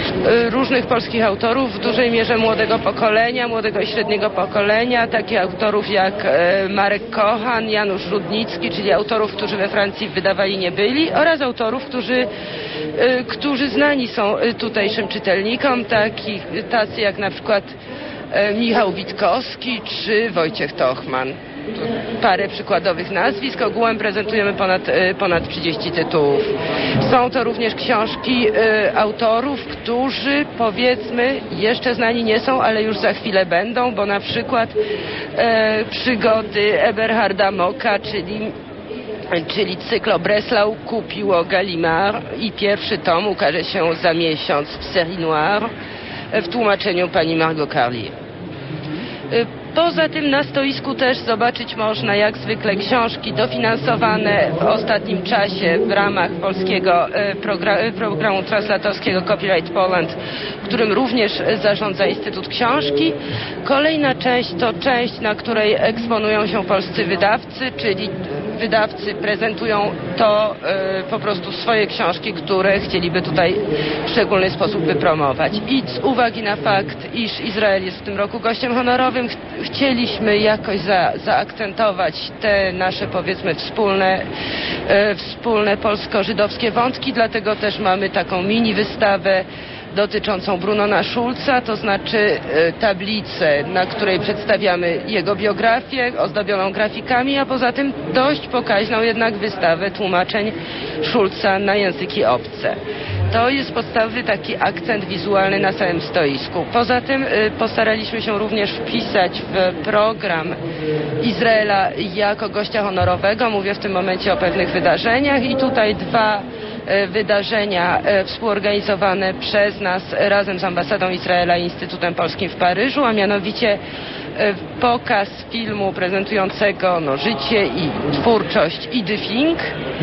Speaker 11: różnych polskich autorów, w dużej mierze młodego pokolenia, młodego i średniego pokolenia, takich autorów jak Marek Kochan, Janusz Rudnicki, czyli autorów, którzy we Francji wydawali nie byli, oraz autorów, którzy, którzy znani są tutejszym czytelnikom, takich, tacy jak na przykład Michał Witkowski czy Wojciech Tochman. Parę przykładowych nazwisk. Ogółem prezentujemy ponad, ponad trzydzieści tytułów. Są to również książki y, autorów, którzy powiedzmy jeszcze znani nie są, ale już za chwilę będą, bo na przykład y, przygody Eberharda Moka, czyli czyli cykl o Breslau kupiło Gallimard i pierwszy tom ukaże się za miesiąc w Série Noire w tłumaczeniu pani Margot Carlier. Poza tym na stoisku też zobaczyć można jak zwykle książki dofinansowane w ostatnim czasie w ramach polskiego progra- programu translatorskiego Copyright Poland, którym również zarządza Instytut Książki. Kolejna część to część, na której eksponują się polscy wydawcy, czyli wydawcy prezentują to y, po prostu swoje książki, które chcieliby tutaj w szczególny sposób wypromować. I z uwagi na fakt, iż Izrael jest w tym roku gościem honorowym, ch- chcieliśmy jakoś za, zaakcentować te nasze, powiedzmy, wspólne, y, wspólne polsko-żydowskie wątki, dlatego też mamy taką mini wystawę dotyczącą Brunona Schulza, to znaczy e, tablicę, na której przedstawiamy jego biografię ozdobioną grafikami, a poza tym dość pokaźną jednak wystawę tłumaczeń Schulza na języki obce. To jest podstawowy taki akcent wizualny na całym stoisku. Poza tym e, postaraliśmy się również wpisać w program Izraela jako gościa honorowego. Mówię w tym momencie o pewnych wydarzeniach i tutaj dwa wydarzenia współorganizowane przez nas razem z ambasadą Izraela i Instytutem Polskim w Paryżu, a mianowicie pokaz filmu prezentującego no, życie i twórczość Idy Fink,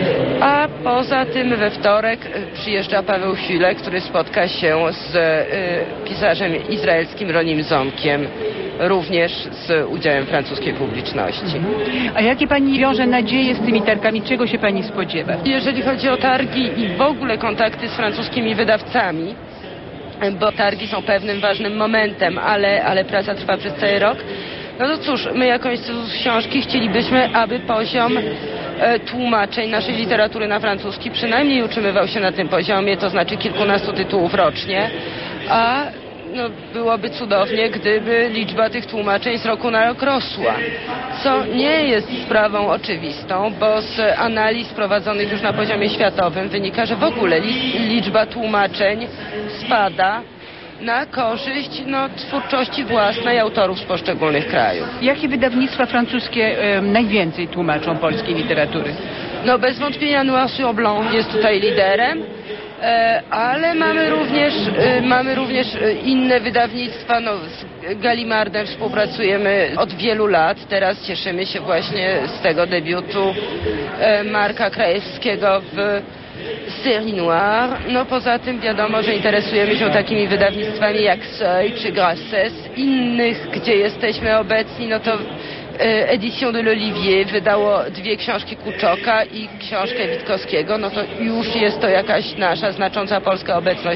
Speaker 11: a poza tym we wtorek przyjeżdża Paweł Hüle, który spotka się z y, pisarzem izraelskim Ronim Zomkiem, również z udziałem francuskiej publiczności.
Speaker 10: A jakie pani wiąże nadzieje z tymi targami? Czego się pani spodziewa?
Speaker 11: Jeżeli chodzi o targi i w ogóle kontakty z francuskimi wydawcami, bo targi są pewnym ważnym momentem, ale, ale praca trwa przez cały rok, no to cóż, my jako Instytut Książki chcielibyśmy, aby poziom e, tłumaczeń naszej literatury na francuski przynajmniej utrzymywał się na tym poziomie, to znaczy kilkunastu tytułów rocznie, a no, byłoby cudownie, gdyby liczba tych tłumaczeń z roku na rok rosła, co nie jest sprawą oczywistą, bo z analiz prowadzonych już na poziomie światowym wynika, że w ogóle li- liczba tłumaczeń spada na korzyść no, twórczości własnej autorów z poszczególnych krajów.
Speaker 10: Jakie wydawnictwa francuskie e, najwięcej tłumaczą polskiej literatury?
Speaker 11: No bez wątpienia Noir sur Blanc jest tutaj liderem, e, ale mamy również, e, mamy również inne wydawnictwa. No, z Gallimardem współpracujemy od wielu lat. Teraz cieszymy się właśnie z tego debiutu e, Marka Krajewskiego w Série Noire. No poza tym wiadomo, że interesujemy się takimi wydawnictwami jak Seuil czy Grasses. Innych, gdzie jesteśmy obecni, no to Édition de l'Olivier wydało dwie książki Kuczoka i książkę Witkowskiego, no to już jest to jakaś nasza znacząca polska obecność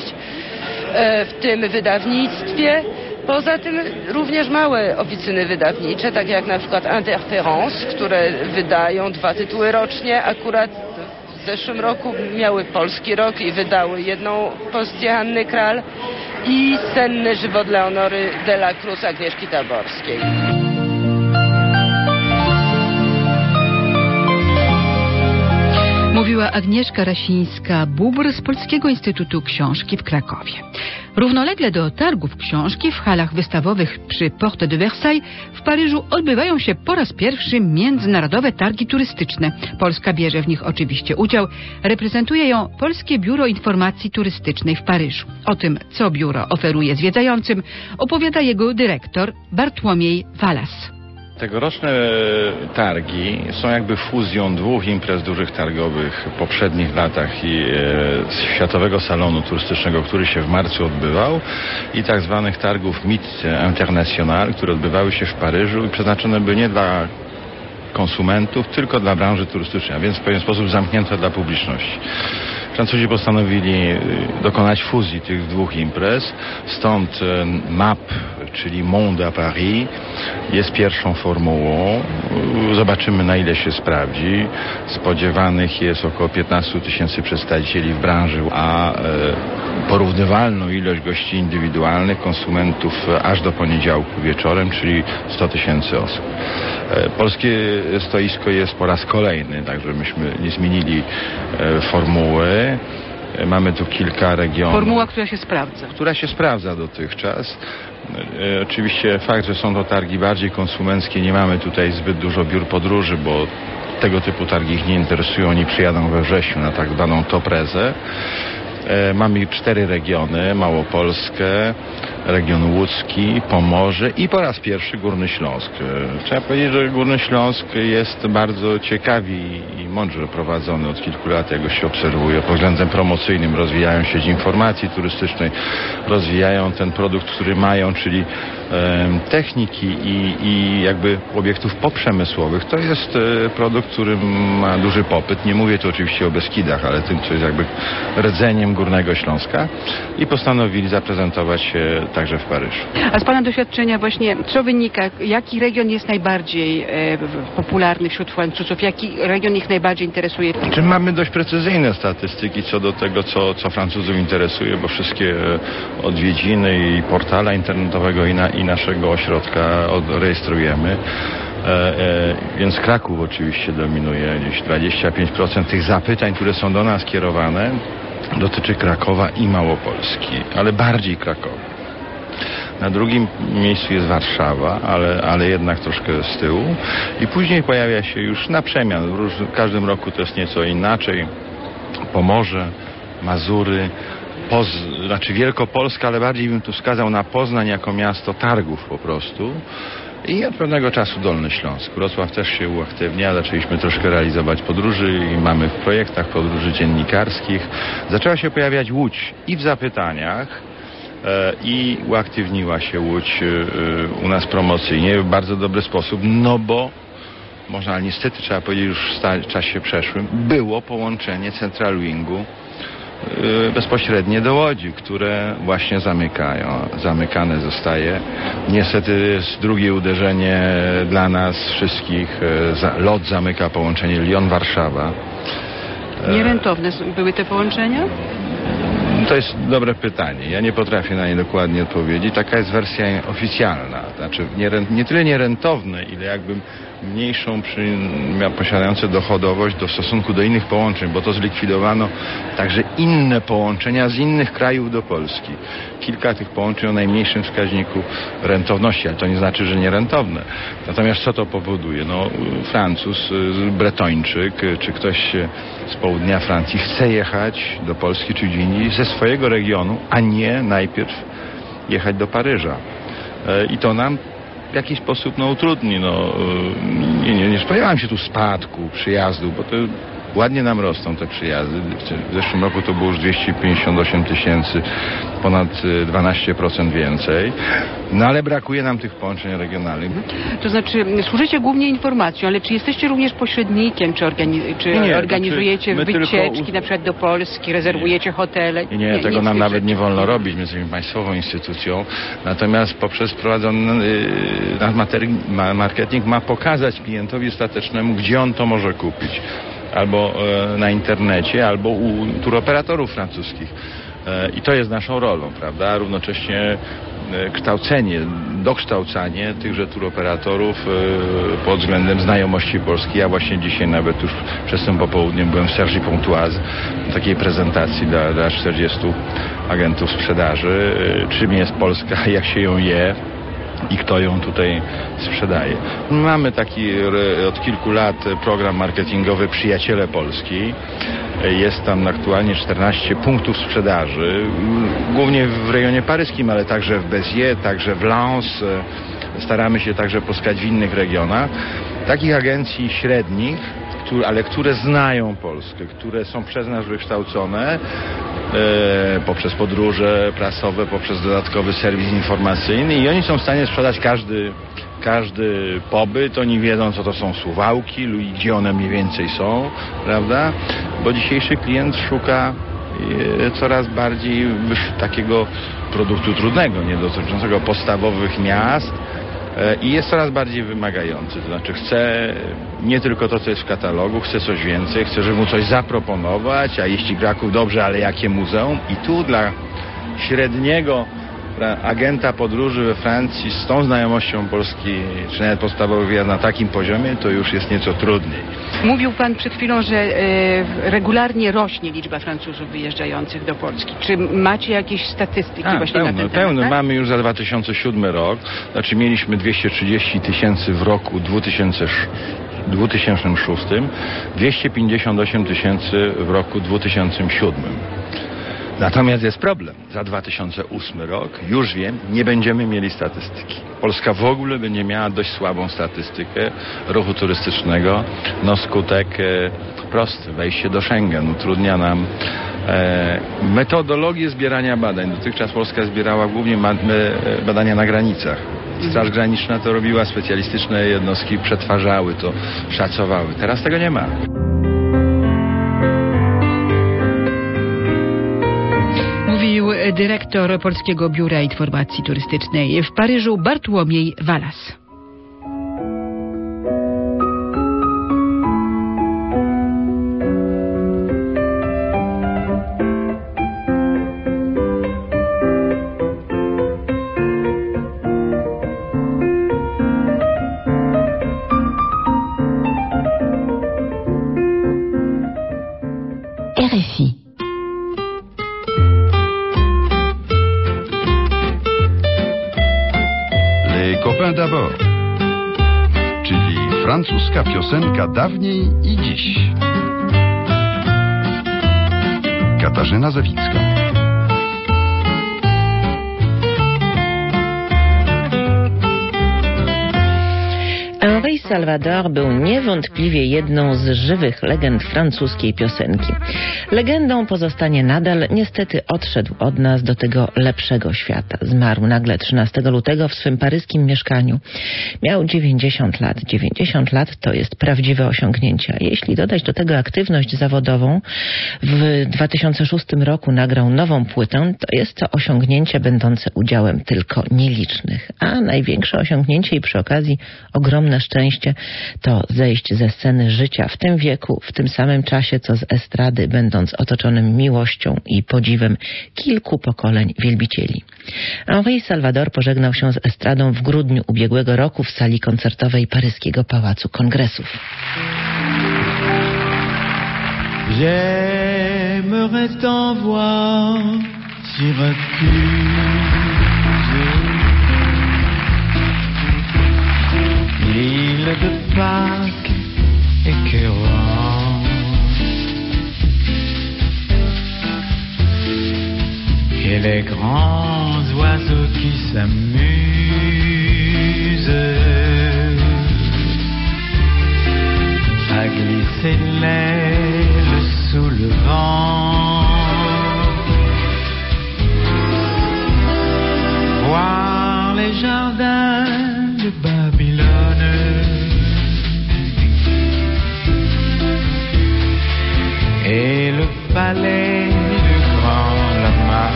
Speaker 11: w tym wydawnictwie. Poza tym również małe oficyny wydawnicze, tak jak na przykład Interférence, które wydają dwa tytuły rocznie. Akurat w zeszłym roku miały polski rok i wydały jedną pozycję Hanny Kral i Senny żywot Leonory de la Cruz Agnieszki Taborskiej.
Speaker 10: Mówiła Agnieszka Rasińska-Bubr z Polskiego Instytutu Książki w Krakowie. Równolegle do targów książki w halach wystawowych przy Porte de Versailles w Paryżu odbywają się po raz pierwszy międzynarodowe targi turystyczne. Polska bierze w nich oczywiście udział. Reprezentuje ją Polskie Biuro Informacji Turystycznej w Paryżu. O tym, co biuro oferuje zwiedzającym, opowiada jego dyrektor Bartłomiej Walas.
Speaker 12: Tegoroczne targi są jakby fuzją dwóch imprez dużych targowych w poprzednich latach i e, Światowego Salonu Turystycznego, który się w marcu odbywał, i tak zwanych targów M I T International, które odbywały się w Paryżu i przeznaczone były nie dla konsumentów, tylko dla branży turystycznej, a więc w pewien sposób zamknięte dla publiczności. Francuzi postanowili dokonać fuzji tych dwóch imprez, stąd M A P, czyli Monde à Paris, jest pierwszą formułą. Zobaczymy, na ile się sprawdzi. Spodziewanych jest około piętnaście tysięcy przedstawicieli w branży, a e, porównywalną ilość gości indywidualnych, konsumentów aż do poniedziałku wieczorem, czyli sto tysięcy osób. E, polskie stoisko jest po raz kolejny, także myśmy nie zmienili e, formuły. E, mamy tu kilka regionów.
Speaker 10: Formuła, która się sprawdza.
Speaker 12: Która się sprawdza dotychczas. E, oczywiście fakt, że są to targi bardziej konsumenckie, nie mamy tutaj zbyt dużo biur podróży, bo tego typu targi ich nie interesują, oni przyjadą we wrześniu na tak zwaną toprezę. E, mamy cztery regiony, Małopolskę, region łódzki, Pomorze i po raz pierwszy Górny Śląsk. E, trzeba powiedzieć, że Górny Śląsk jest bardzo ciekawie i mądrze prowadzony od kilku lat, jak go się obserwuje. Pod względem promocyjnym rozwijają sieć informacji turystycznej, rozwijają ten produkt, który mają, czyli e, techniki i, i jakby obiektów poprzemysłowych. To jest e, produkt, który ma duży popyt. Nie mówię tu oczywiście o Beskidach, ale tym, co jest jakby rdzeniem Górnego Śląska, i postanowili zaprezentować się także w Paryżu.
Speaker 10: A z Pana doświadczenia właśnie, co wynika, jaki region jest najbardziej e, popularny wśród Francuzów, jaki region ich najbardziej interesuje?
Speaker 12: Czy mamy dość precyzyjne statystyki co do tego, co, co Francuzów interesuje, bo wszystkie odwiedziny i portala internetowego i, na, i naszego ośrodka od, rejestrujemy. E, e, więc Kraków oczywiście dominuje, gdzieś dwadzieścia pięć procent tych zapytań, które są do nas kierowane, dotyczy Krakowa i Małopolski, ale bardziej Krakowa. Na drugim miejscu jest Warszawa, ale, ale jednak troszkę z tyłu. I później pojawia się już na przemian. W, róż, w każdym roku to jest nieco inaczej. Pomorze, Mazury, Poz, znaczy Wielkopolska, ale bardziej bym tu wskazał na Poznań jako miasto targów po prostu. I od pewnego czasu Dolny Śląsk. Wrocław też się uaktywnia. Zaczęliśmy troszkę realizować podróży i mamy w projektach podróży dziennikarskich. Zaczęła się pojawiać Łódź i w zapytaniach, e, i uaktywniła się Łódź e, u nas promocyjnie w bardzo dobry sposób, no bo można, ale niestety trzeba powiedzieć już w czasie przeszłym, było połączenie Central Wingu bezpośrednie do Łodzi, które właśnie zamykają. Zamykane zostaje. Niestety jest drugie uderzenie dla nas wszystkich. Lot zamyka połączenie Lyon-Warszawa.
Speaker 10: Nierentowne były te połączenia?
Speaker 12: To jest dobre pytanie. Ja nie potrafię na nie dokładnie odpowiedzieć. Taka jest wersja oficjalna. Znaczy nie, nie tyle nierentowne, ile jakby mniejszą przy, posiadające dochodowość do stosunku do innych połączeń, bo to zlikwidowano także inne połączenia z innych krajów do Polski. Kilka tych połączeń o najmniejszym wskaźniku rentowności, ale to nie znaczy, że nierentowne. Natomiast co to powoduje? No, Francuz, Bretończyk, czy ktoś z południa Francji chce jechać do Polski czy gdzie indziej ze swojego regionu, a nie najpierw jechać do Paryża. I to nam w jakiś sposób no, utrudni. No, nie, nie, nie spodziewałem się tu spadku przyjazdu, bo to ładnie nam rosną te przyjazdy. W zeszłym roku to było już dwieście pięćdziesiąt osiem tysięcy, ponad dwanaście procent więcej. No ale brakuje nam tych połączeń regionalnych.
Speaker 10: To znaczy, służycie głównie informacją, ale czy jesteście również pośrednikiem, czy, organi czy nie, nie, organizujecie znaczy, wycieczki tylko... na przykład do Polski, rezerwujecie hotele?
Speaker 12: Nie, nie, nie tego nam nawet nie wolno robić, my jesteśmy państwową instytucją. Natomiast poprzez prowadzony yy, marketing ma pokazać klientowi ostatecznemu, gdzie on to może kupić. Albo e, na internecie, albo u turoperatorów francuskich. E, I to jest naszą rolą, prawda? Równocześnie e, kształcenie, dokształcanie tychże turoperatorów e, pod względem znajomości Polski. Ja właśnie dzisiaj nawet już przez tym popołudniem byłem w Cergy Pontoise, takiej prezentacji dla, dla czterdziestu agentów sprzedaży. E, czym jest Polska, jak się ją je i kto ją tutaj sprzedaje. Mamy taki od kilku lat program marketingowy Przyjaciele Polski. Jest tam aktualnie czternaście punktów sprzedaży, głównie w rejonie paryskim, ale także w Béziers, także w Lens. Staramy się także poskać w innych regionach. Takich agencji średnich, ale które znają Polskę, które są przez nas wykształcone, E, poprzez podróże prasowe, poprzez dodatkowy serwis informacyjny i oni są w stanie sprzedać każdy, każdy pobyt, oni wiedzą, co to są Suwałki, gdzie one mniej więcej są, prawda? Bo dzisiejszy klient szuka coraz bardziej takiego produktu trudnego, nie dotyczącego podstawowych miast i jest coraz bardziej wymagający. To znaczy chce nie tylko to, co jest w katalogu, chce coś więcej, chce, żeby mu coś zaproponować, a jeśli Kraków dobrze, ale jakie muzeum? I tu dla średniego agenta podróży we Francji z tą znajomością Polski, czy nawet podstawowych wyjazd na takim poziomie, to już jest nieco trudniej.
Speaker 10: Mówił pan przed chwilą, że e, regularnie rośnie liczba Francuzów wyjeżdżających do Polski. Czy macie jakieś statystyki
Speaker 12: A,
Speaker 10: właśnie
Speaker 12: pełno,
Speaker 10: na ten
Speaker 12: pełno.
Speaker 10: temat? Tak?
Speaker 12: Mamy już za dwa tysiące siódmy rok. Znaczy mieliśmy dwieście trzydzieści tysięcy w roku dwa tysiące szóstym, dwieście pięćdziesiąt osiem tysięcy w roku dwa tysiące siódmym. Natomiast jest problem. Za dwa tysiące ósmy rok, już wiem, nie będziemy mieli statystyki. Polska w ogóle będzie miała dość słabą statystykę ruchu turystycznego. No skutek e, prosty, wejście do Schengen utrudnia nam e, metodologię zbierania badań. Dotychczas Polska zbierała głównie ma, e, badania na granicach. Straż Graniczna to robiła, specjalistyczne jednostki przetwarzały to, szacowały. Teraz tego nie ma.
Speaker 10: Mówił dyrektor Polskiego Biura Informacji Turystycznej w Paryżu Bartłomiej Walas.
Speaker 13: R F I.
Speaker 4: Copains d'abord, czyli francuska piosenka dawniej i dziś. Katarzyna Zawicka.
Speaker 2: Henri Salvador był niewątpliwie jedną z żywych legend francuskiej piosenki. Legendą pozostanie nadal, niestety odszedł od nas do tego lepszego świata. Zmarł nagle trzynastego lutego w swym paryskim mieszkaniu. Miał dziewięćdziesiąt lat. dziewięćdziesiąt lat to jest prawdziwe osiągnięcie. A jeśli dodać do tego aktywność zawodową, w dwa tysiące szóstym roku nagrał nową płytę, to jest to osiągnięcie będące udziałem tylko nielicznych. A największe osiągnięcie i przy okazji ogromne szczęście to zejść ze sceny życia w tym wieku, w tym samym czasie, co z estrady, będąc otoczonym miłością i podziwem kilku pokoleń wielbicieli. Henri Salvador pożegnał się z estradą w grudniu ubiegłego roku w sali koncertowej paryskiego Pałacu Kongresów.
Speaker 14: J'aimerais t'en voir si recuse l'île de Pâques écœurante et les grands oiseaux qui s'amusent à glisser l'aile sous le vent, voir les jardins de Babylone et le palais du grand lama,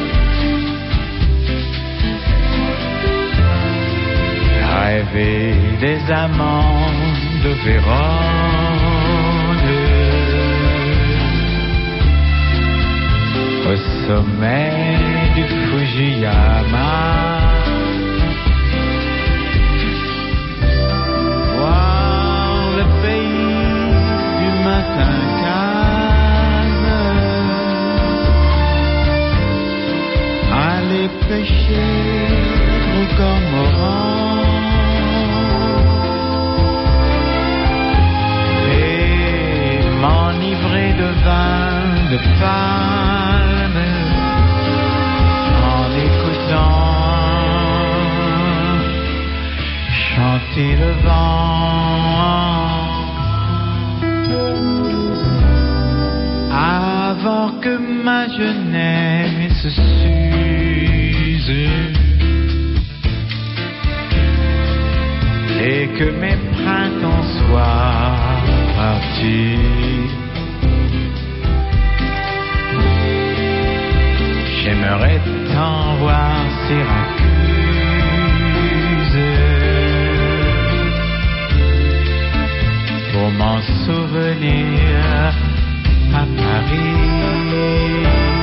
Speaker 14: rêver des amants de Vérone au sommet du Fujiyama, voir le pays du matin calme, aller pêcher au cormoran et m'enivrer de vin de palme en écoutant chanter le vent avant que ma jeunesse s'use et que mes printemps soient partis. J'aimerais tant voir Syracuse pour m'en souvenir à Paris.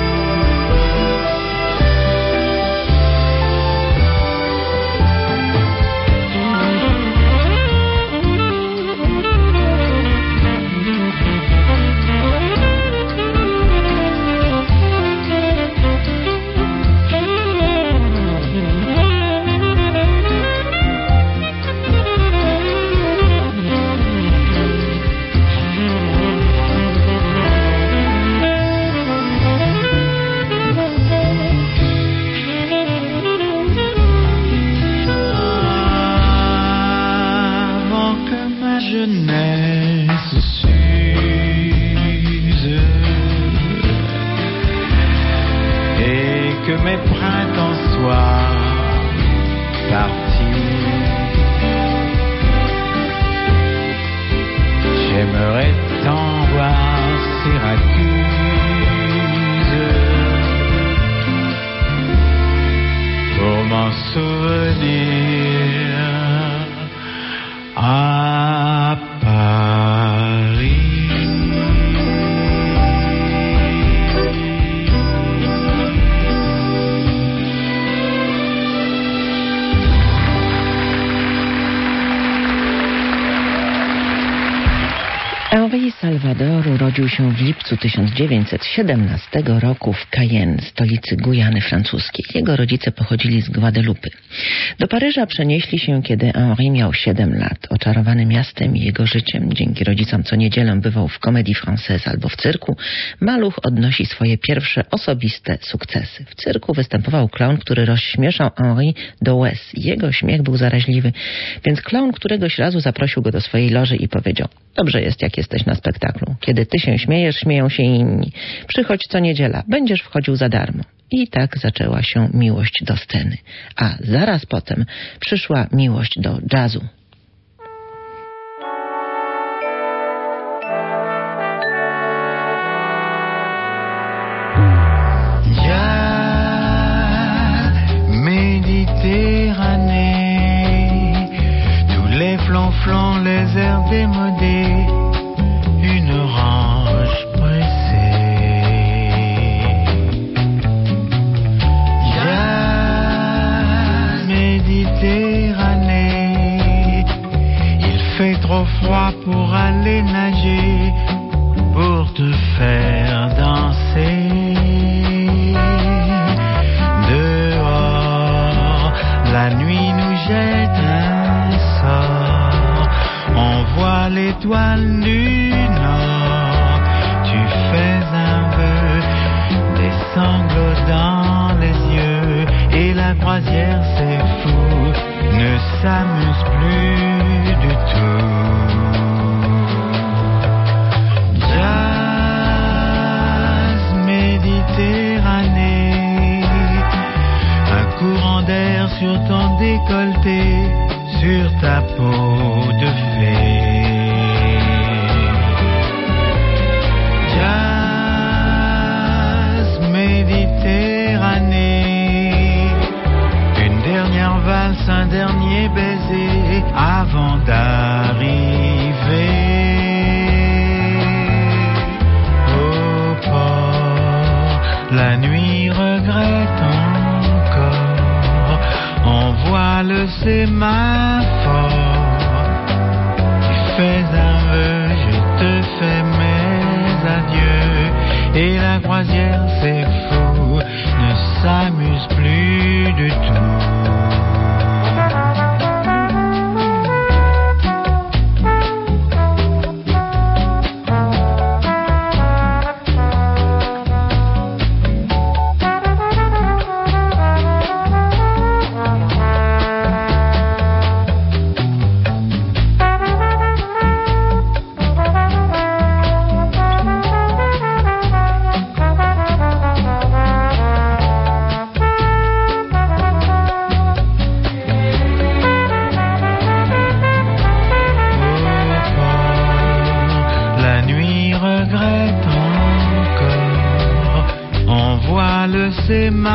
Speaker 14: J'aimerais tant voir Syracuse pour m'en souvenir à Paris.
Speaker 2: Henri Salvador urodził się w lipcu tysiąc dziewięćset siedemnastego roku w Cayenne, stolicy Gujany Francuskiej. Jego rodzice pochodzili z Gwadelupy. Do Paryża przenieśli się, kiedy Henri miał siedem lat. Oczarowany miastem i jego życiem, dzięki rodzicom co niedzielę bywał w Comédie Française albo w cyrku, maluch odnosi swoje pierwsze osobiste sukcesy. W cyrku występował klaun, który rozśmieszał Henri do łez. Jego śmiech był zaraźliwy, więc klaun któregoś razu zaprosił go do swojej loży i powiedział: dobrze jest, jak jesteś na spektaklu. Kiedy ty się śmiejesz, śmieją się inni. Przychodź co niedziela, będziesz wchodził za darmo. I tak zaczęła się miłość do sceny. A zaraz potem przyszła miłość do jazzu.
Speaker 14: Flonflon, les airs démodés, une orange pressée. Jazz Méditerranée, il fait trop froid pour aller nager, pour te faire danser. Dehors, la nuit nous jette un sort. On voit l'étoile du Nord. Tu fais un vœu, des sanglots dans les yeux, et la croisière c'est fou, ne s'amuse plus du tout. Jazz Méditerranée, un courant d'air sur ton décolleté, sur ta peau de fée. Jazz Méditerranée, une dernière valse, un dernier baiser avant d'arriver au port. La nuit regrette encore, on voit le sémaphore. Tu fais un vœu, je te fais mes adieux, et la croisière c'est fou, ne s'amuse plus du tout.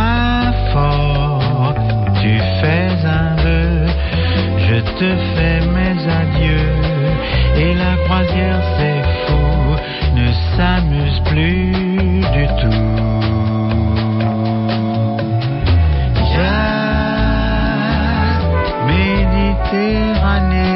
Speaker 14: pas fort, tu fais un vœu, je te fais mes adieux, et la croisière c'est fou, ne s'amuse plus du tout. Jazz, Méditerranée.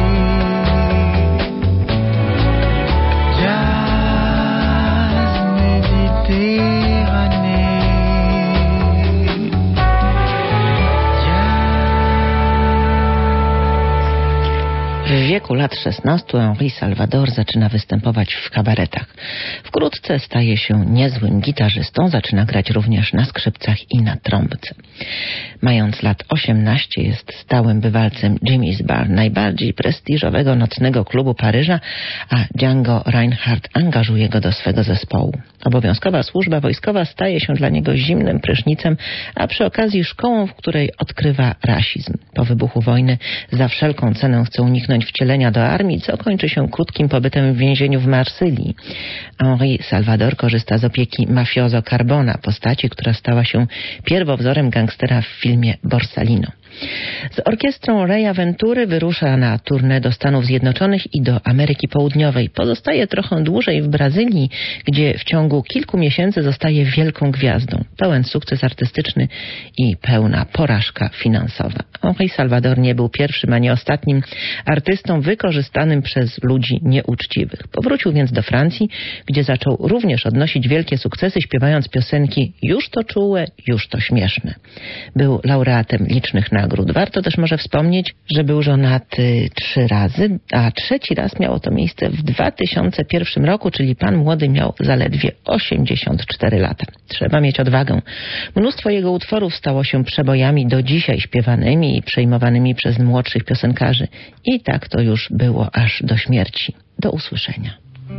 Speaker 2: W wieku lat szesnastu Henri Salvador zaczyna występować w kabaretach. Wkrótce staje się niezłym gitarzystą, zaczyna grać również na skrzypcach i na trąbce. Mając lat osiemnaście jest stałym bywalcem Jimmy's Bar, najbardziej prestiżowego nocnego klubu Paryża, a Django Reinhardt angażuje go do swego zespołu. Obowiązkowa służba wojskowa staje się dla niego zimnym prysznicem, a przy okazji szkołą, w której odkrywa rasizm. Po wybuchu wojny za wszelką cenę chce uniknąć wcielenia do armii, co kończy się krótkim pobytem w więzieniu w Marsylii. Henri Salvador korzysta z opieki mafioso Carbona, postaci, która stała się pierwowzorem gangstera w filmie Borsalino. Z orkiestrą Raya Ventury wyrusza na tournée do Stanów Zjednoczonych i do Ameryki Południowej. Pozostaje trochę dłużej w Brazylii, gdzie w ciągu kilku miesięcy zostaje wielką gwiazdą. Pełen sukces artystyczny i pełna porażka finansowa. Henri Salvador nie był pierwszym ani ostatnim artystą wykorzystanym przez ludzi nieuczciwych. Powrócił więc do Francji, gdzie zaczął również odnosić wielkie sukcesy, śpiewając piosenki już to czułe, już to śmieszne. Był laureatem licznych nagród. Warto też może wspomnieć, że był żonaty trzy razy, a trzeci raz miało to miejsce w dwa tysiące pierwszym roku, czyli pan młody miał zaledwie osiemdziesiąt cztery lata. Trzeba mieć odwagę. Mnóstwo jego utworów stało się przebojami do dzisiaj śpiewanymi i przejmowanymi przez młodszych piosenkarzy. I tak to już było aż do śmierci. Do usłyszenia.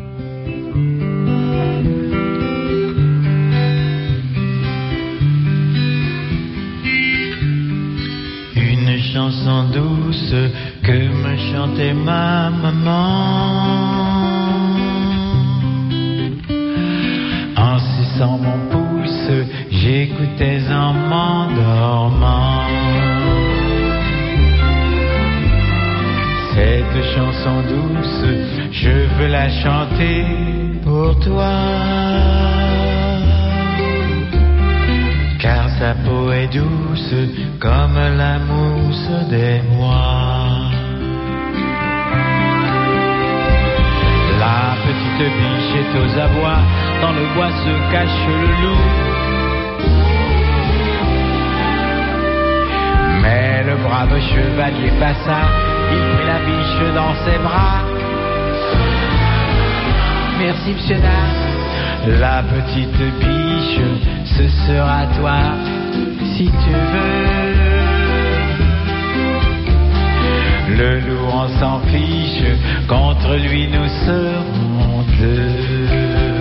Speaker 14: Chanson douce que me chantait ma maman. En suçant mon pouce, j'écoutais en m'endormant. Cette chanson douce, je veux la chanter pour toi. Car sa peau est douce comme la mousse des mois. La petite biche est aux abois, dans le bois se cache le loup. Mais le brave chevalier passa, il prit la biche dans ses bras. Merci monsieur Dard. La petite biche, ce sera toi, si tu veux. Le loup, on s'en fiche, contre lui nous serons deux.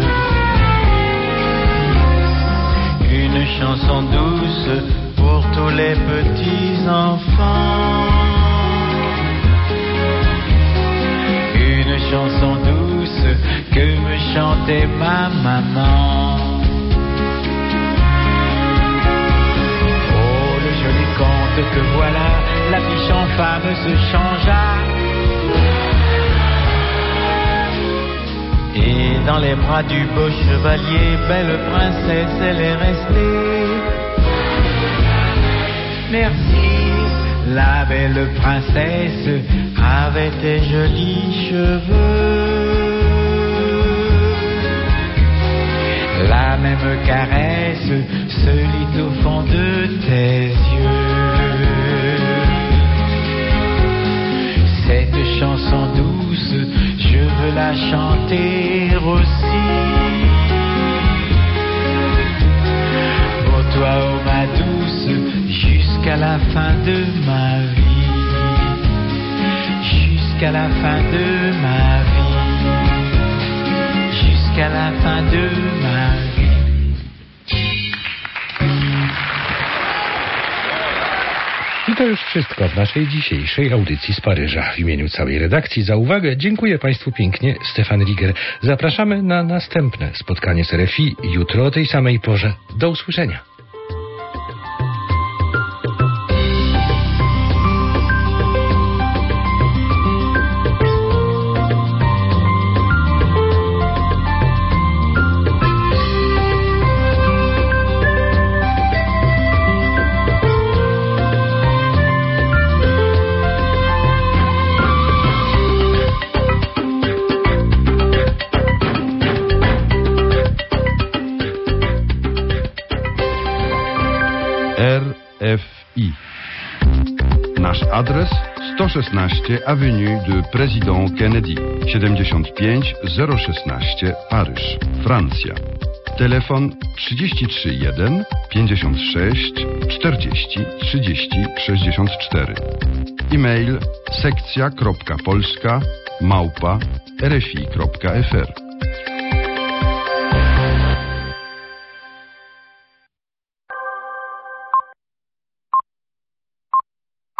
Speaker 14: Une chanson douce pour tous les petits enfants. Une chanson douce que me chantait ma maman. Oh, le joli conte que voilà, la biche en femme se changea. Et dans les bras du beau chevalier, belle princesse, elle est restée. Merci, la belle princesse avait tes jolis cheveux. La même caresse se lit au fond de tes yeux. Cette chanson douce, je veux la chanter aussi. Pour toi, oh ma douce, jusqu'à la fin de ma vie. Jusqu'à la fin de ma vie. Jusqu'à la fin de ma vie.
Speaker 1: I to już wszystko w naszej dzisiejszej audycji z Paryża. W imieniu całej redakcji za uwagę dziękuję Państwu pięknie. Stefan Riger. Zapraszamy na następne spotkanie z R F I jutro o tej samej porze. Do usłyszenia.
Speaker 4: R F I. Nasz adres sto szesnaście Avenue de Président Kennedy, siedemdziesiąt pięć zero szesnaście Paryż, Francja. Telefon trzydzieści trzy jeden pięćdziesiąt sześć czterdzieści trzydzieści sześćdziesiąt cztery. E-mail sekcja kropka polska małpa r f i kropka f r.